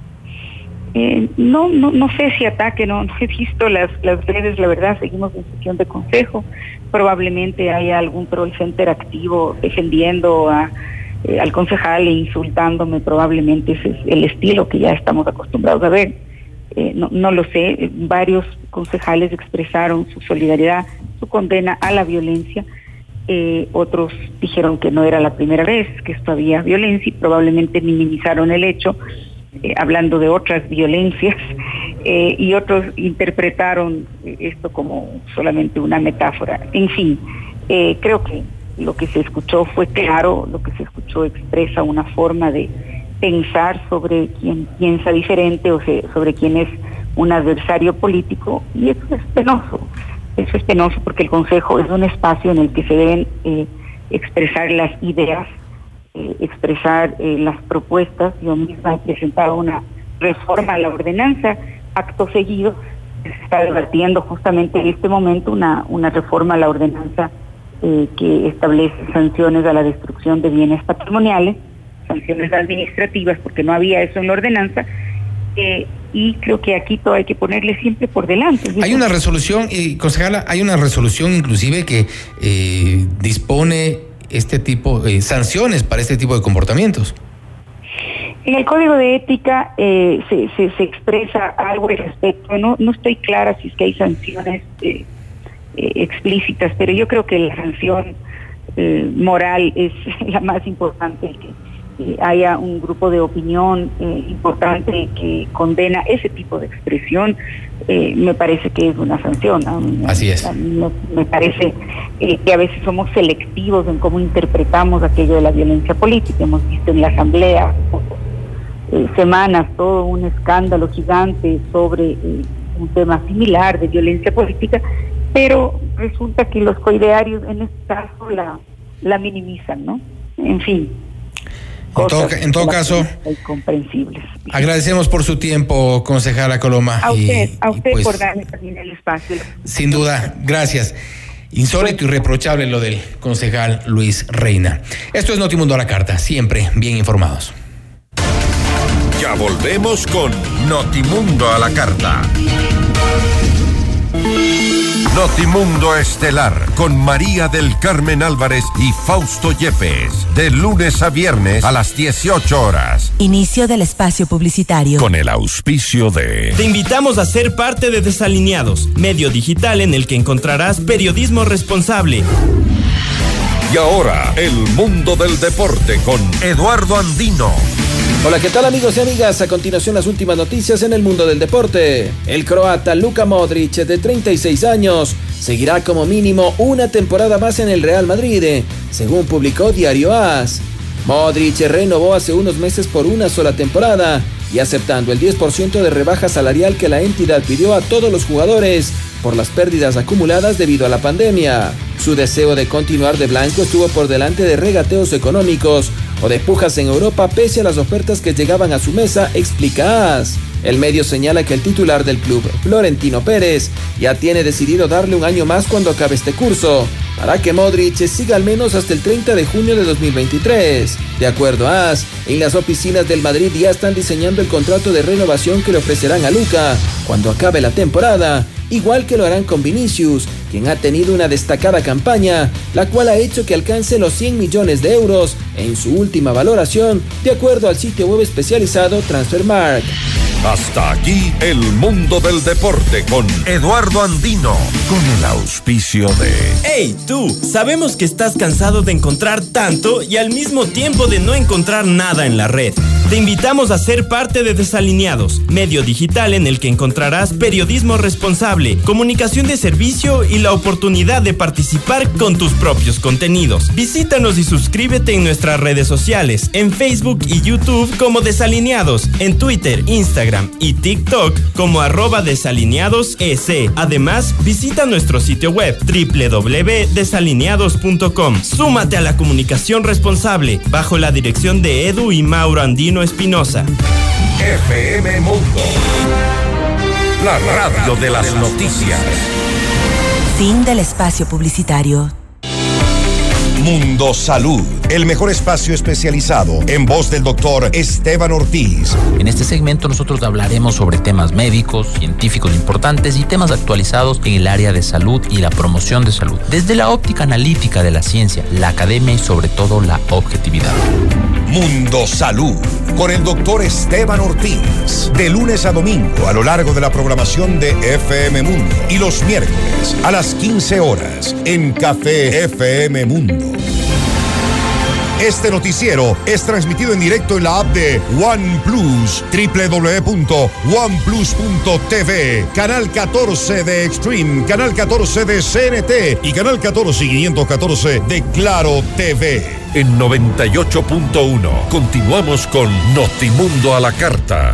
Eh, no, no, no sé si ataque, no, no he visto las, las redes, la verdad. Seguimos en sesión de consejo. Probablemente haya algún troll center activo defendiendo a Eh, al concejal e insultándome. Probablemente ese es el estilo que ya estamos acostumbrados a ver. Eh, no, no lo sé. Varios concejales expresaron su solidaridad, su condena a la violencia. Eh, otros dijeron que no era la primera vez que esto había violencia y probablemente minimizaron el hecho, eh, hablando de otras violencias, eh, y otros interpretaron esto como solamente una metáfora. En fin, eh, creo que lo que se escuchó fue claro, lo que se escuchó expresa una forma de pensar sobre quien piensa diferente o se, sobre quién es un adversario político, y eso es penoso. Eso es penoso porque el Consejo es un espacio en el que se deben eh, expresar las ideas, eh, expresar eh, las propuestas. Yo misma he presentado una reforma a la ordenanza. Acto seguido se está debatiendo justamente en este momento una, una reforma a la ordenanza Eh, que establece sanciones a la destrucción de bienes patrimoniales. sanciones administrativas, porque no había eso en la ordenanza, eh, y creo que aquí todo hay que ponerle siempre por delante. Hay una resolución, y concejala, hay una resolución inclusive que eh, dispone este tipo de eh, sanciones para este tipo de comportamientos. En el Código de Ética eh, se, se, se expresa algo al respecto. No, no estoy clara si es que hay sanciones eh, eh, explícitas, pero yo creo que la sanción eh, moral es la más importante, que eh, haya un grupo de opinión eh, importante que condena ese tipo de expresión. Eh, me parece que es una sanción, ¿no? Así es. Me, me parece eh, que a veces somos selectivos en cómo interpretamos aquello de la violencia política. Hemos visto en la Asamblea Eh, semanas todo un escándalo gigante sobre eh, un tema similar de violencia política, pero resulta que los coidearios en este caso la, la minimizan, ¿no? En fin. En todo, en todo caso, incomprensibles. Agradecemos por su tiempo, concejala Coloma. A usted, y, a usted pues, por darme también el espacio. Sin duda, gracias. Insólito y reprochable lo del concejal Luis Reina. Esto es Notimundo a la Carta, siempre bien informados. Ya volvemos con Notimundo a la Carta. Notimundo Estelar con María del Carmen Álvarez y Fausto Yepes. De lunes a viernes a las dieciocho horas. Inicio del espacio publicitario. Con el auspicio de... Te invitamos a ser parte de Desalineados, medio digital en el que encontrarás periodismo responsable. Y ahora, el mundo del deporte con Eduardo Andino. Hola, ¿qué tal amigos y amigas? A continuación las últimas noticias en el mundo del deporte. El croata Luka Modric, de treinta y seis años, seguirá como mínimo una temporada más en el Real Madrid, según publicó Diario AS. Modric renovó hace unos meses por una sola temporada y aceptando el diez por ciento de rebaja salarial que la entidad pidió a todos los jugadores por las pérdidas acumuladas debido a la pandemia. Su deseo de continuar de blanco estuvo por delante de regateos económicos o de pujas en Europa pese a las ofertas que llegaban a su mesa, explica AS. El medio señala que el titular del club, Florentino Pérez, ya tiene decidido darle un año más cuando acabe este curso, para que Modric siga al menos hasta el treinta de junio de dos mil veintitrés. De acuerdo a AS, en las oficinas del Madrid ya están diseñando el contrato de renovación que le ofrecerán a Luka cuando acabe la temporada, igual que lo harán con Vinicius, quien ha tenido una destacada campaña, la cual ha hecho que alcance los cien millones de euros en su última valoración, de acuerdo al sitio web especializado Transfermarkt. Hasta aquí el mundo del deporte con Eduardo Andino, con el auspicio de... ¡Hey, tú! Sabemos que estás cansado de encontrar tanto y al mismo tiempo de no encontrar nada en la red. Te invitamos a ser parte de Desalineados, medio digital en el que encontrarás periodismo responsable, comunicación de servicio y la oportunidad de participar con tus propios contenidos. Visítanos y suscríbete en nuestras redes sociales, en Facebook y YouTube como Desalineados, en Twitter, Instagram y TikTok como arroba desalineados ec. Además, visita nuestro sitio web doble u doble u doble u punto desalineados punto com. Súmate a la comunicación responsable bajo la dirección de Edu y Mauro Andino Espinosa. F M Mundo, la radio de las noticias. Fin del espacio publicitario. Mundo Salud, el mejor espacio especializado en voz del doctor Esteban Ortiz. En este segmento nosotros hablaremos sobre temas médicos, científicos importantes y temas actualizados en el área de salud y la promoción de salud, desde la óptica analítica de la ciencia, la academia y sobre todo la objetividad. Mundo Salud, con el doctor Esteban Ortiz, de lunes a domingo a lo largo de la programación de F M Mundo y los miércoles a las quince horas en Café F M Mundo. Este noticiero es transmitido en directo en la app de OnePlus, doble u doble u doble u punto one plus punto t v, Canal catorce de Extreme, Canal catorce de C N T y Canal catorce y quinientos catorce de Claro T V. En noventa y ocho punto uno continuamos con Notimundo a la Carta.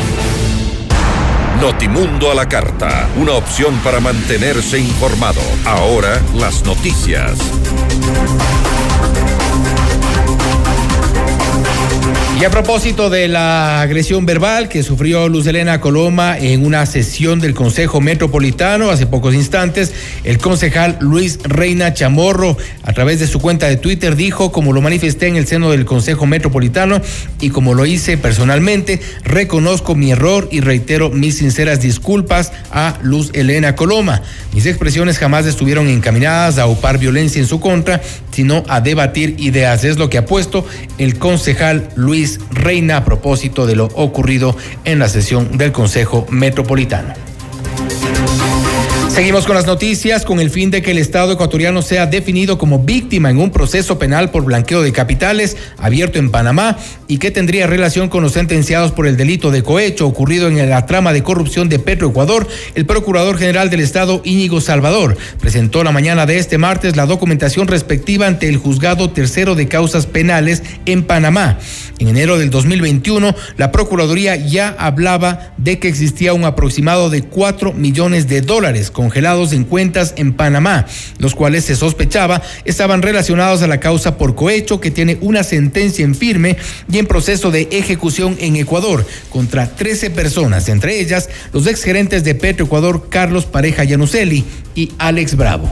Notimundo a la Carta, una opción para mantenerse informado. Ahora las noticias. Y a propósito de la agresión verbal que sufrió Luz Helena Coloma en una sesión del Consejo Metropolitano hace pocos instantes, el concejal Luis Reina Chamorro, a través de su cuenta de Twitter, dijo: como lo manifesté en el seno del Consejo Metropolitano y como lo hice personalmente, reconozco mi error y reitero mis sinceras disculpas a Luz Helena Coloma. Mis expresiones jamás estuvieron encaminadas a upar violencia en su contra, sino a debatir ideas. Es lo que ha puesto el concejal Luis Reina a propósito de lo ocurrido en la sesión del Consejo Metropolitano. Seguimos con las noticias. Con el fin de que el Estado ecuatoriano sea definido como víctima en un proceso penal por blanqueo de capitales abierto en Panamá y que tendría relación con los sentenciados por el delito de cohecho ocurrido en la trama de corrupción de Petroecuador, el Procurador General del Estado, Íñigo Salvador, presentó la mañana de este martes la documentación respectiva ante el Juzgado Tercero de Causas Penales en Panamá. En enero del dos mil veintiuno, la Procuraduría ya hablaba de que existía un aproximado de cuatro millones de dólares congelados en cuentas en Panamá, los cuales se sospechaba estaban relacionados a la causa por cohecho, que tiene una sentencia en firme y en proceso de ejecución en Ecuador contra trece personas, entre ellas los exgerentes de Petroecuador Carlos Pareja Yanuseli y Alex Bravo.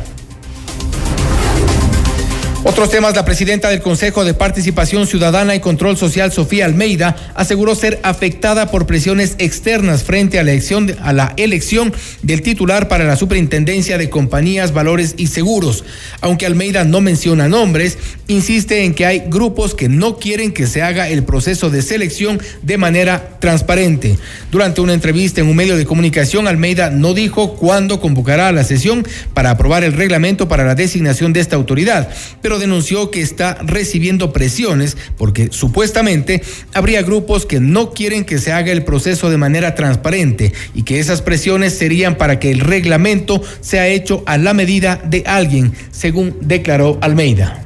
Otros temas. La presidenta del Consejo de Participación Ciudadana y Control Social, Sofía Almeida, aseguró ser afectada por presiones externas frente a la elección, a la elección del titular para la Superintendencia de Compañías, Valores y Seguros. Aunque Almeida no menciona nombres, insiste en que hay grupos que no quieren que se haga el proceso de selección de manera transparente. Durante una entrevista en un medio de comunicación, Almeida no dijo cuándo convocará a la sesión para aprobar el reglamento para la designación de esta autoridad, pero denunció que está recibiendo presiones porque supuestamente habría grupos que no quieren que se haga el proceso de manera transparente y que esas presiones serían para que el reglamento sea hecho a la medida de alguien, según declaró Almeida.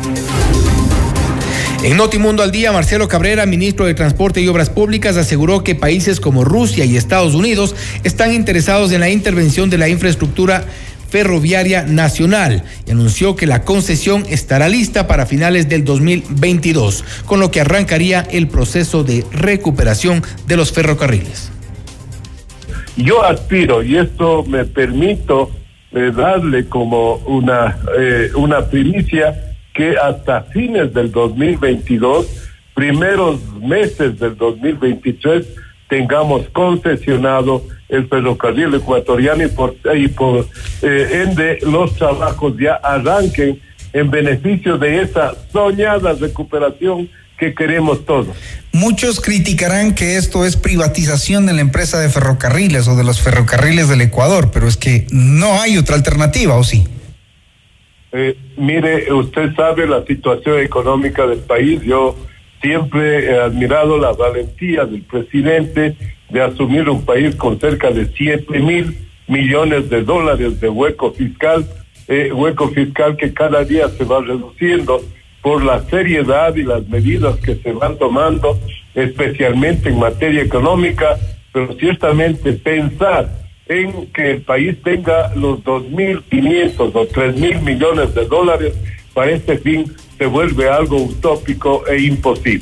En Notimundo al Día, Marcelo Cabrera, ministro de Transporte y Obras Públicas, aseguró que países como Rusia y Estados Unidos están interesados en la intervención de la infraestructura ferroviaria nacional y anunció que la concesión estará lista para finales del dos mil veintidós, con lo que arrancaría el proceso de recuperación de los ferrocarriles. Yo aspiro, y esto me permito eh, darle como una, eh, una primicia, que hasta fines del dos mil veintidós, primeros meses del dos mil veintitrés, tengamos concesionado el ferrocarril ecuatoriano y por, y por eh, ende los trabajos ya arranquen en beneficio de esa soñada recuperación que queremos todos. Muchos criticarán que esto es privatización de la empresa de ferrocarriles o de los ferrocarriles del Ecuador, pero es que no hay otra alternativa, ¿o sí? Eh, mire, usted sabe la situación económica del país. Yo siempre he admirado la valentía del presidente de asumir un país con cerca de siete mil millones de dólares de hueco fiscal, eh, hueco fiscal que cada día se va reduciendo por la seriedad y las medidas que se van tomando, especialmente en materia económica, pero ciertamente pensar en que el país tenga los dos mil quinientos o tres mil millones de dólares para este fin se vuelve algo utópico e imposible.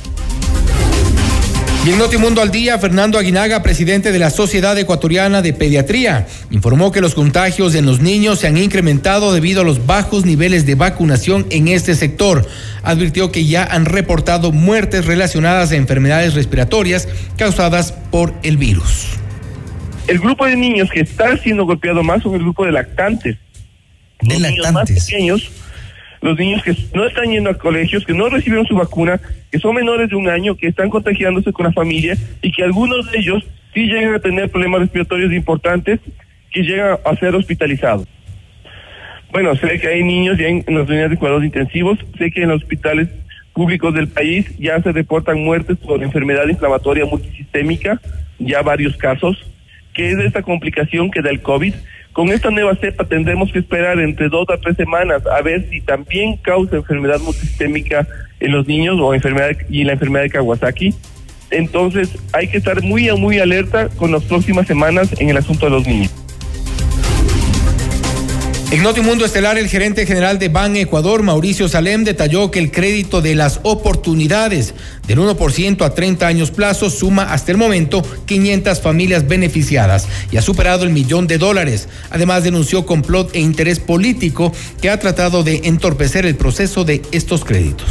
Y en Notimundo al Día, Fernando Aguinaga, presidente de la Sociedad Ecuatoriana de Pediatría, informó que los contagios en los niños se han incrementado debido a los bajos niveles de vacunación en este sector. Advirtió que ya han reportado muertes relacionadas a enfermedades respiratorias causadas por el virus. El grupo de niños que está siendo golpeado más son el grupo de lactantes. Los de niños lactantes. más pequeños, los niños que no están yendo a colegios, que no recibieron su vacuna, que son menores de un año, que están contagiándose con la familia y que algunos de ellos sí llegan a tener problemas respiratorios importantes que llegan a ser hospitalizados. Bueno, sé que hay niños ya en, en las unidades de cuidados intensivos, sé que en los hospitales públicos del país ya se reportan muertes por enfermedad inflamatoria multisistémica, ya varios casos, que es esta complicación que da el COVID. Con esta nueva cepa tendremos que esperar entre dos a tres semanas a ver si también causa enfermedad multisistémica en los niños o enfermedad y la enfermedad de Kawasaki. Entonces hay que estar muy muy alerta con las próximas semanas en el asunto de los niños. En Notimundo Estelar, el gerente general de Ban Ecuador, Mauricio Salem, detalló que el crédito de las oportunidades del uno por ciento a treinta años plazo suma hasta el momento quinientas familias beneficiadas y ha superado el millón de dólares. Además, denunció complot e interés político que ha tratado de entorpecer el proceso de estos créditos.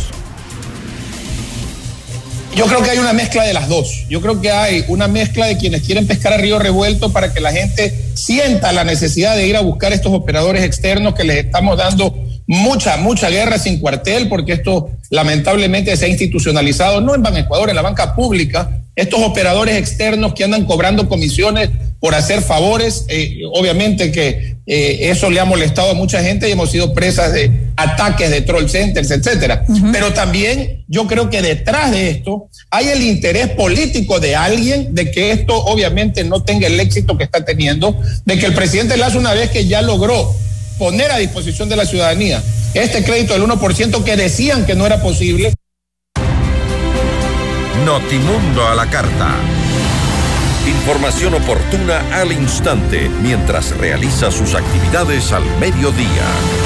Yo creo que hay una mezcla de las dos. Yo creo que hay una mezcla de quienes quieren pescar a río revuelto para que la gente sienta la necesidad de ir a buscar estos operadores externos que les estamos dando mucha, mucha guerra sin cuartel, porque esto lamentablemente se ha institucionalizado, no en Ban Ecuador, en la banca pública. Estos operadores externos que andan cobrando comisiones por hacer favores, eh, obviamente que eh, eso le ha molestado a mucha gente y hemos sido presas de ataques de troll centers, etcétera. Uh-huh. Pero también yo creo que detrás de esto hay el interés político de alguien de que esto obviamente no tenga el éxito que está teniendo, de que el presidente Lazo, una vez que ya logró poner a disposición de la ciudadanía este crédito del uno por ciento que decían que no era posible. Notimundo a la carta. Información oportuna al instante mientras realiza sus actividades al mediodía.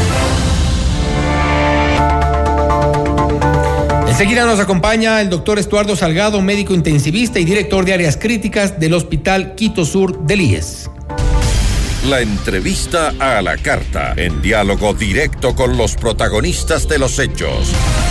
Enseguida nos acompaña el doctor Estuardo Salgado, médico intensivista y director de áreas críticas del Hospital Quito Sur del I E S. La entrevista a la carta, en diálogo directo con los protagonistas de los hechos.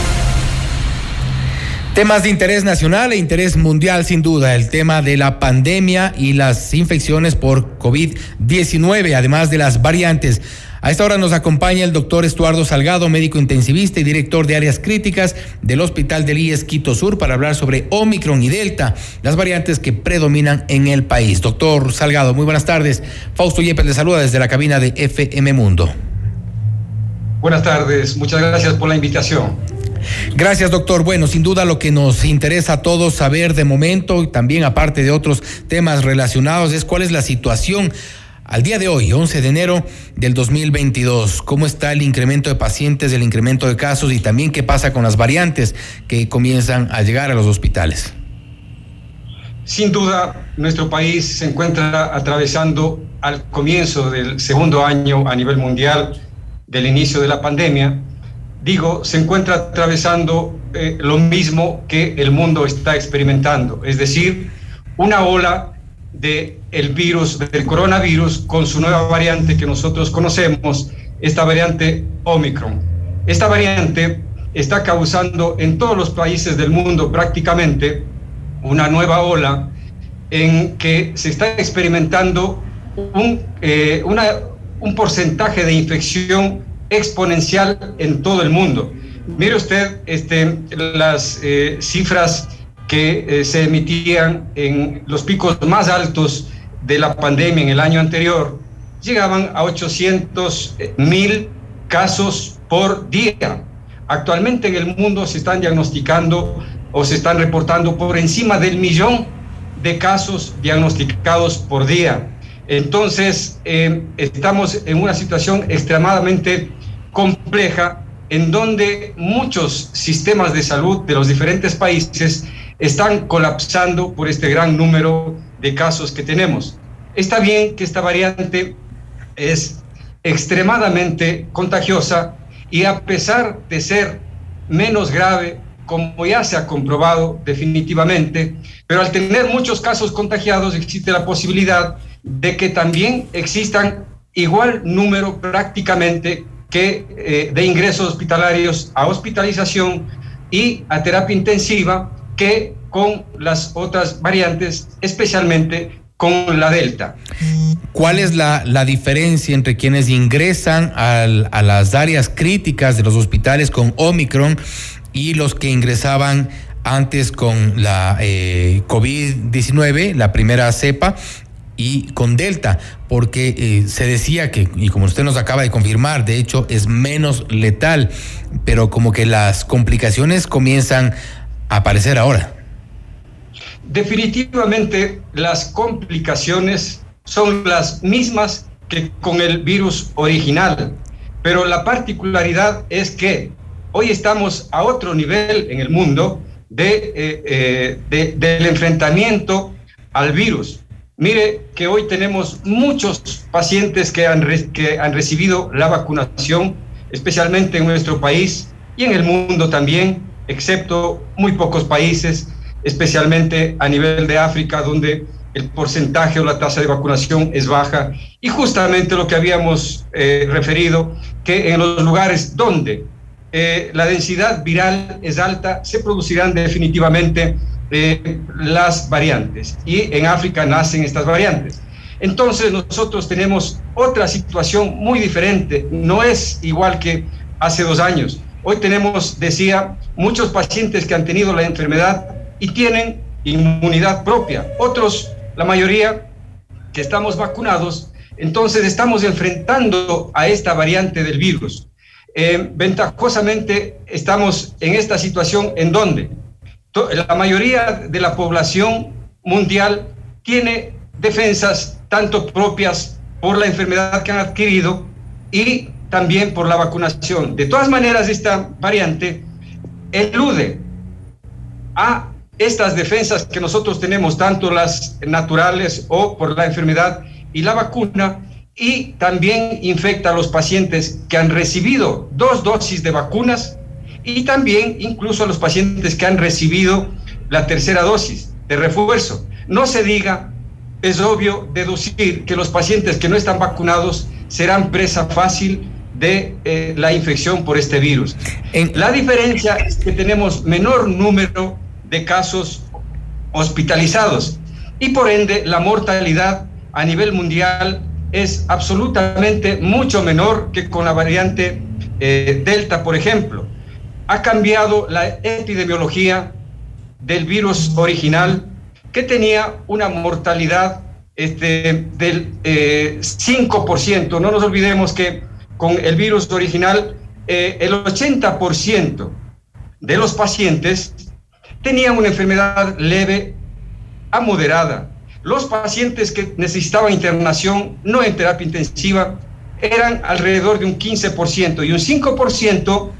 Temas de interés nacional e interés mundial, sin duda, el tema de la pandemia y las infecciones por COVID diecinueve, además de las variantes. A esta hora nos acompaña el doctor Estuardo Salgado, médico intensivista y director de áreas críticas del Hospital del I E S Quito Sur, para hablar sobre Omicron y Delta, las variantes que predominan en el país. Doctor Salgado, muy buenas tardes. Fausto Yepes le saluda desde la cabina de F M Mundo. Buenas tardes, muchas gracias por la invitación. Gracias, doctor. Bueno, sin duda lo que nos interesa a todos saber de momento, y también aparte de otros temas relacionados, es cuál es la situación al día de hoy, once de enero del dos mil veintidós. ¿Cómo está el incremento de pacientes, el incremento de casos y también qué pasa con las variantes que comienzan a llegar a los hospitales? Sin duda, nuestro país se encuentra atravesando al comienzo del segundo año a nivel mundial del inicio de la pandemia. Digo, se encuentra atravesando eh, lo mismo que el mundo está experimentando, es decir, una ola de el virus, del coronavirus, con su nueva variante que nosotros conocemos, esta variante Omicron. Esta variante está causando en todos los países del mundo prácticamente una nueva ola en que se está experimentando un, eh, una, un porcentaje de infección exponencial en todo el mundo. Mire usted este, las eh, cifras que eh, se emitían en los picos más altos de la pandemia en el año anterior, llegaban a ochocientos mil casos por día. Actualmente en el mundo se están diagnosticando o se están reportando por encima del millón de casos diagnosticados por día. Entonces, eh, estamos en una situación extremadamente compleja en donde muchos sistemas de salud de los diferentes países están colapsando por este gran número de casos que tenemos. Está bien que esta variante es extremadamente contagiosa y a pesar de ser menos grave, como ya se ha comprobado definitivamente, pero al tener muchos casos contagiados existe la posibilidad de que también existan igual número prácticamente que eh, de ingresos hospitalarios a hospitalización y a terapia intensiva que con las otras variantes, especialmente con la Delta. ¿Cuál es la, la diferencia entre quienes ingresan al, a las áreas críticas de los hospitales con Omicron y los que ingresaban antes con la eh, COVID diecinueve, la primera cepa, y con Delta? Porque eh, se decía que, y como usted nos acaba de confirmar, de hecho es menos letal, pero como que las complicaciones comienzan a aparecer ahora. Definitivamente las complicaciones son las mismas que con el virus original, pero la particularidad es que hoy estamos a otro nivel en el mundo de, eh, eh, de, del enfrentamiento al virus. Mire que hoy tenemos muchos pacientes que han, re, que han recibido la vacunación, especialmente en nuestro país y en el mundo también, excepto muy pocos países, especialmente a nivel de África, donde el porcentaje o la tasa de vacunación es baja. Y justamente lo que habíamos eh, referido, que en los lugares donde eh, la densidad viral es alta, se producirán definitivamente Eh, las variantes, y en África nacen estas variantes. Entonces nosotros tenemos otra situación muy diferente, no es igual que hace dos años. Hoy tenemos, decía, muchos pacientes que han tenido la enfermedad y tienen inmunidad propia, otros, la mayoría, que estamos vacunados. Entonces estamos enfrentando a esta variante del virus. Eh, ventajosamente estamos en esta situación en donde la mayoría de la población mundial tiene defensas tanto propias por la enfermedad que han adquirido y también por la vacunación. De todas maneras, esta variante elude a estas defensas que nosotros tenemos, tanto las naturales o por la enfermedad y la vacuna, y también infecta a los pacientes que han recibido dos dosis de vacunas y también incluso a los pacientes que han recibido la tercera dosis de refuerzo. No se diga, es obvio deducir que los pacientes que no están vacunados serán presa fácil de eh, la infección por este virus. En... La diferencia es que tenemos menor número de casos hospitalizados y por ende la mortalidad a nivel mundial es absolutamente mucho menor que con la variante eh, Delta, por ejemplo. Ha cambiado la epidemiología del virus original, que tenía una mortalidad este, del eh, cinco por ciento. No nos olvidemos que con el virus original eh, el ochenta por ciento de los pacientes tenían una enfermedad leve a moderada. Los pacientes que necesitaban internación, no en terapia intensiva, eran alrededor de un quince por ciento, y un cinco por ciento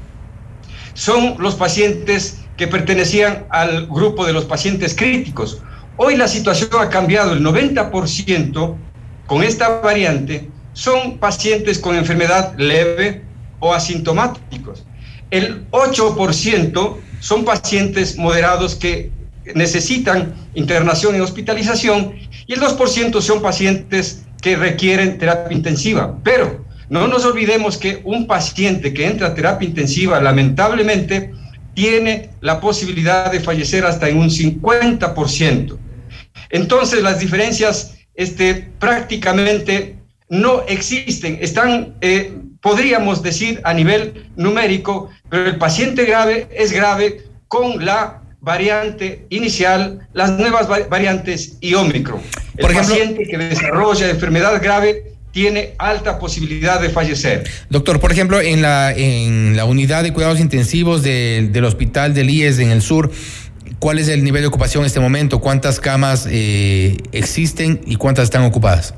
son los pacientes que pertenecían al grupo de los pacientes críticos. Hoy la situación ha cambiado, el noventa por ciento con esta variante son pacientes con enfermedad leve o asintomáticos. El ocho por ciento son pacientes moderados que necesitan internación y hospitalización, y el dos por ciento son pacientes que requieren terapia intensiva. Pero no nos olvidemos que un paciente que entra a terapia intensiva, lamentablemente, tiene la posibilidad de fallecer hasta en un cincuenta por ciento. Entonces, las diferencias este, prácticamente no existen. Están, eh, podríamos decir, a nivel numérico, pero el paciente grave es grave con la variante inicial, las nuevas variantes y Omicron. El Por ejemplo, paciente que desarrolla enfermedad grave tiene alta posibilidad de fallecer. Doctor, por ejemplo, en la, en la unidad de cuidados intensivos de, del hospital del I E S en el sur, ¿cuál es el nivel de ocupación en este momento? ¿Cuántas camas eh, existen y cuántas están ocupadas?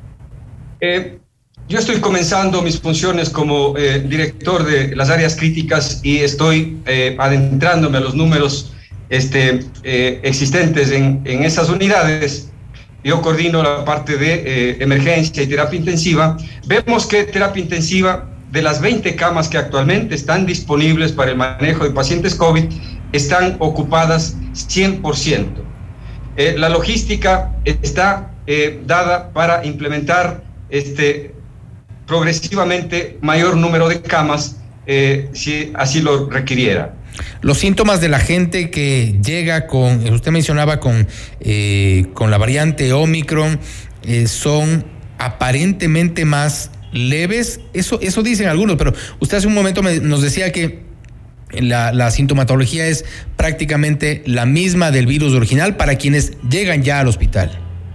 Eh, yo estoy comenzando mis funciones como eh, director de las áreas críticas y estoy eh, adentrándome a los números este, eh, existentes en, en esas unidades. Yo coordino la parte de eh, emergencia y terapia intensiva. Vemos que terapia intensiva, de las veinte camas que actualmente están disponibles para el manejo de pacientes COVID, están ocupadas cien por ciento. Eh, la logística está eh, dada para implementar este, progresivamente mayor número de camas, eh, si así lo requiriera. Los síntomas de la gente que llega con, usted mencionaba con, eh, con la variante Omicron, eh, son aparentemente más leves, eso, eso dicen algunos, pero usted hace un momento me, nos decía que la, la sintomatología es prácticamente la misma del virus original para quienes llegan ya al hospital.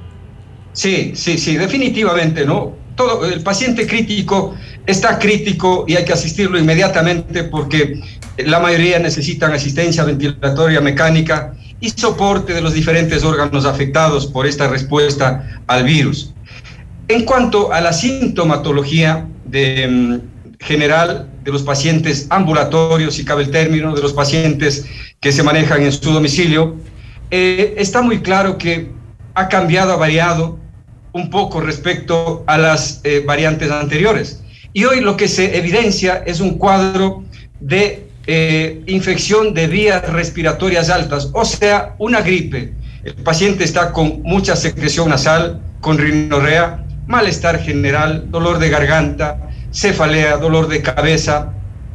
Sí, sí, sí, definitivamente, ¿no? Todo, el paciente crítico está crítico y hay que asistirlo inmediatamente porque la mayoría necesitan asistencia ventilatoria mecánica y soporte de los diferentes órganos afectados por esta respuesta al virus. En cuanto a la sintomatología de, um, general de los pacientes ambulatorios, si cabe el término, de los pacientes que se manejan en su domicilio, eh, está muy claro que ha cambiado, ha variado un poco respecto a las eh, variantes anteriores. Y hoy lo que se evidencia es un cuadro de eh, infección de vías respiratorias altas, o sea, una gripe. El paciente está con mucha secreción nasal, con rinorrea, malestar general, dolor de garganta, cefalea, dolor de cabeza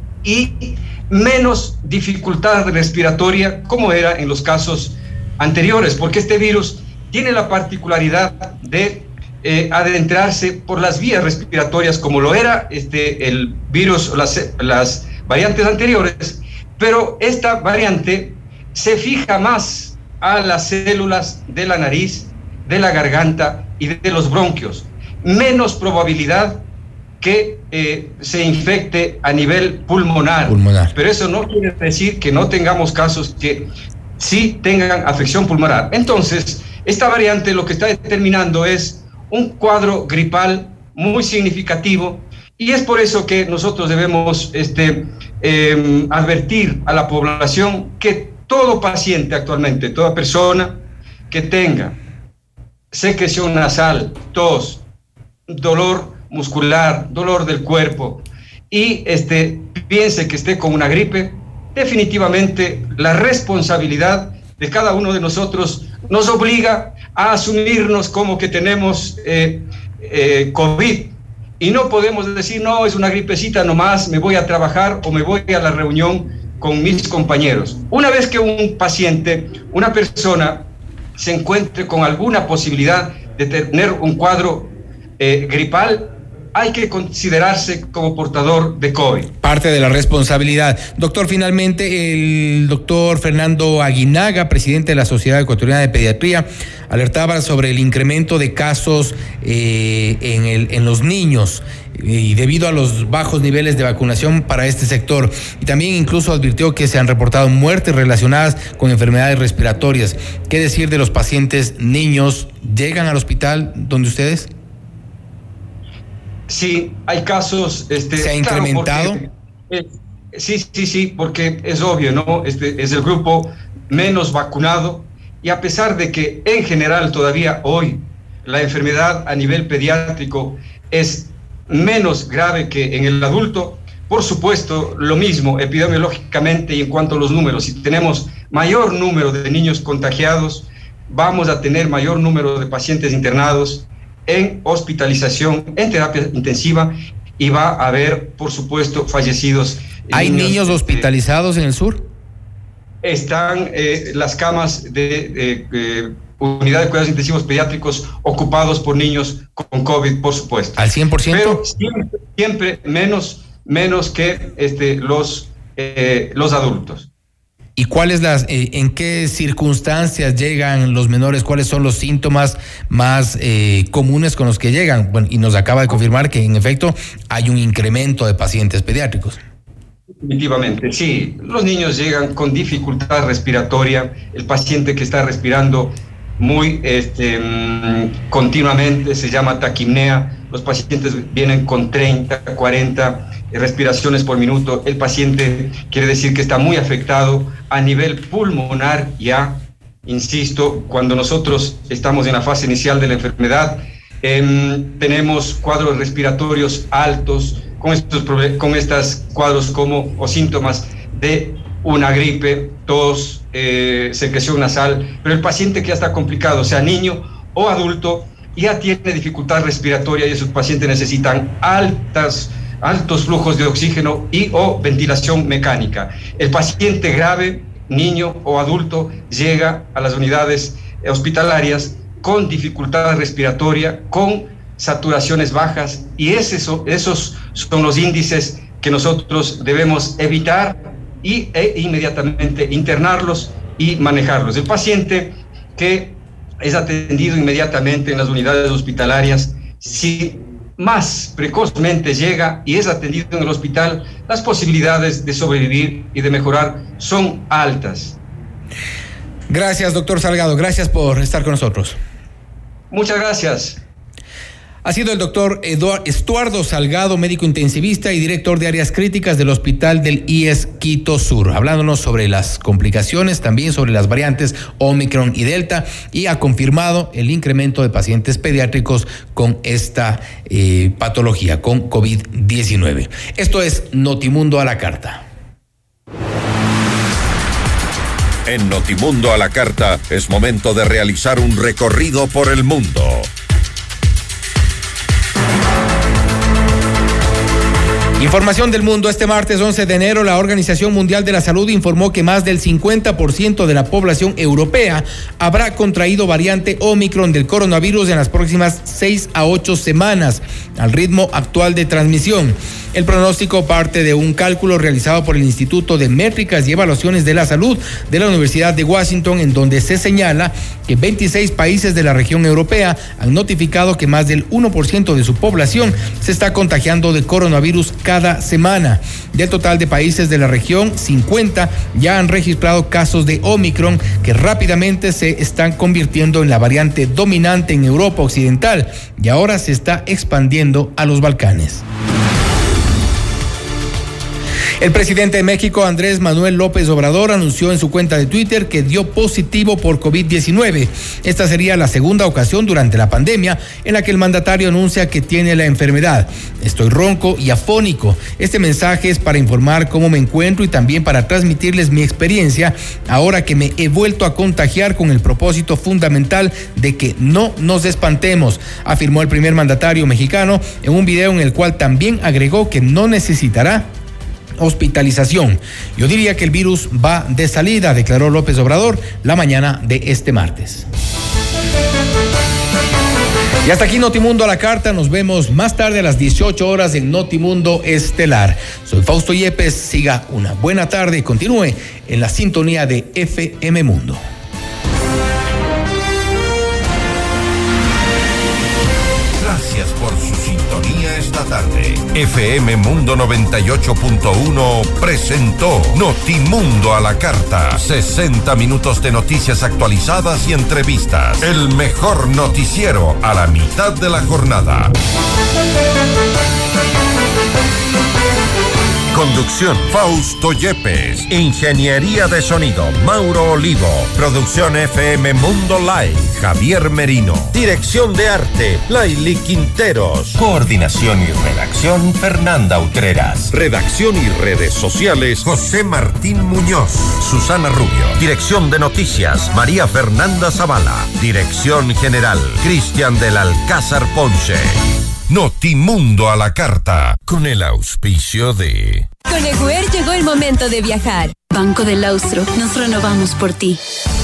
y menos dificultad respiratoria como era en los casos anteriores, porque este virus tiene la particularidad de eh, adentrarse por las vías respiratorias como lo era este, el virus, las, las variantes anteriores, pero esta variante se fija más a las células de la nariz, de la garganta y de los bronquios. Menos probabilidad que eh, se infecte a nivel pulmonar. pulmonar. Pero eso no quiere decir que no tengamos casos que sí tengan afección pulmonar. Entonces, esta variante lo que está determinando es un cuadro gripal muy significativo y es por eso que nosotros debemos este, eh, advertir a la población que todo paciente actualmente, toda persona que tenga secreción nasal, tos, dolor muscular, dolor del cuerpo y este, piense que esté con una gripe, definitivamente la responsabilidad de cada uno de nosotros nos obliga a asumirnos como que tenemos eh, eh, COVID y no podemos decir, no, es una gripecita nomás, me voy a trabajar o me voy a la reunión con mis compañeros. Una vez que un paciente, una persona se encuentre con alguna posibilidad de tener un cuadro eh, gripal, hay que considerarse como portador de COVID. Parte de la responsabilidad. Doctor, finalmente, el doctor Fernando Aguinaga, presidente de la Sociedad Ecuatoriana de Pediatría, alertaba sobre el incremento de casos eh, en, el, en los niños y debido a los bajos niveles de vacunación para este sector. Y también incluso advirtió que se han reportado muertes relacionadas con enfermedades respiratorias. ¿Qué decir de los pacientes niños? ¿Llegan al hospital donde ustedes? Sí, hay casos... Este, ¿Se ha incrementado? Claro, porque, eh, sí, sí, sí, porque es obvio, ¿no? Este es el grupo menos vacunado y a pesar de que en general todavía hoy la enfermedad a nivel pediátrico es menos grave que en el adulto, por supuesto, lo mismo epidemiológicamente y en cuanto a los números. Si tenemos mayor número de niños contagiados, vamos a tener mayor número de pacientes internados en hospitalización, en terapia intensiva y va a haber, por supuesto, fallecidos. ¿Hay niños, niños hospitalizados en el sur? Están eh, las camas de, de, de unidad de cuidados intensivos pediátricos ocupados por niños con COVID, por supuesto. ¿Al cien por ciento? Pero siempre, siempre menos, menos que este, los, eh, los adultos. ¿Y cuáles las, eh, en qué circunstancias llegan los menores? ¿Cuáles son los síntomas más eh, comunes con los que llegan? Bueno, y nos acaba de confirmar que en efecto hay un incremento de pacientes pediátricos. Definitivamente, sí. Los niños llegan con dificultad respiratoria, el paciente que está respirando muy este, continuamente se llama taquipnea, los pacientes vienen con treinta, cuarenta respiraciones por minuto, el paciente quiere decir que está muy afectado a nivel pulmonar ya, insisto, cuando nosotros estamos en la fase inicial de la enfermedad, eh, tenemos cuadros respiratorios altos, con estos, con estos cuadros como o síntomas de una gripe, tos, eh, secreción nasal, pero el paciente que ya está complicado, sea niño o adulto, ya tiene dificultad respiratoria y esos pacientes necesitan altas, altos flujos de oxígeno y o ventilación mecánica. El paciente grave, niño o adulto, llega a las unidades hospitalarias con dificultad respiratoria, con saturaciones bajas y esos, esos son los índices que nosotros debemos evitar y e inmediatamente internarlos y manejarlos. El paciente que es atendido inmediatamente en las unidades hospitalarias, si más precozmente llega y es atendido en el hospital, las posibilidades de sobrevivir y de mejorar son altas. Gracias, doctor Salgado. Gracias por estar con nosotros. Muchas gracias. Ha sido el doctor Estuardo Salgado, médico intensivista y director de áreas críticas del Hospital del I E S Quito Sur, hablándonos sobre las complicaciones, también sobre las variantes Omicron y Delta, y ha confirmado el incremento de pacientes pediátricos con esta eh, patología, con COVID diecinueve. Esto es Notimundo a la Carta. En Notimundo a la Carta es momento de realizar un recorrido por el mundo. Información del mundo. Este martes once de enero, la Organización Mundial de la Salud informó que más del cincuenta por ciento de la población europea habrá contraído variante Omicron del coronavirus en las próximas seis a ocho semanas, al ritmo actual de transmisión. El pronóstico parte de un cálculo realizado por el Instituto de Métricas y Evaluaciones de la Salud de la Universidad de Washington, en donde se señala que veintiséis países de la región europea han notificado que más del uno por ciento de su población se está contagiando de coronavirus cada semana. Del total de países de la región, cincuenta ya han registrado casos de Omicron, que rápidamente se están convirtiendo en la variante dominante en Europa Occidental y ahora se está expandiendo a los Balcanes. El presidente de México, Andrés Manuel López Obrador, anunció en su cuenta de Twitter que dio positivo por COVID diecinueve. Esta sería la segunda ocasión durante la pandemia en la que el mandatario anuncia que tiene la enfermedad. Estoy ronco y afónico. Este mensaje es para informar cómo me encuentro y también para transmitirles mi experiencia ahora que me he vuelto a contagiar, con el propósito fundamental de que no nos espantemos, afirmó el primer mandatario mexicano en un video en el cual también agregó que no necesitará hospitalización. Yo diría que el virus va de salida, declaró López Obrador la mañana de este martes. Y hasta aquí Notimundo a la Carta. Nos vemos más tarde a las dieciocho horas en Notimundo Estelar. Soy Fausto Yepes. Siga una buena tarde y continúe en la sintonía de F M Mundo. Gracias por su sintonía esta tarde. F M Mundo noventa y ocho punto uno presentó Notimundo a la Carta. sesenta minutos de noticias actualizadas y entrevistas. El mejor noticiero a la mitad de la jornada. Conducción, Fausto Yepes. Ingeniería de sonido, Mauro Olivo. Producción F M Mundo Live, Javier Merino. Dirección de arte, Laili Quinteros. Coordinación y redacción, Fernanda Utreras. Redacción y redes sociales, José Martín Muñoz. Susana Rubio. Dirección de noticias, María Fernanda Zavala. Dirección general, Cristian del Alcázar Ponce. Notimundo a la Carta, con el auspicio de... Con Eguer llegó el momento de viajar. Banco del Austro, nos renovamos por ti.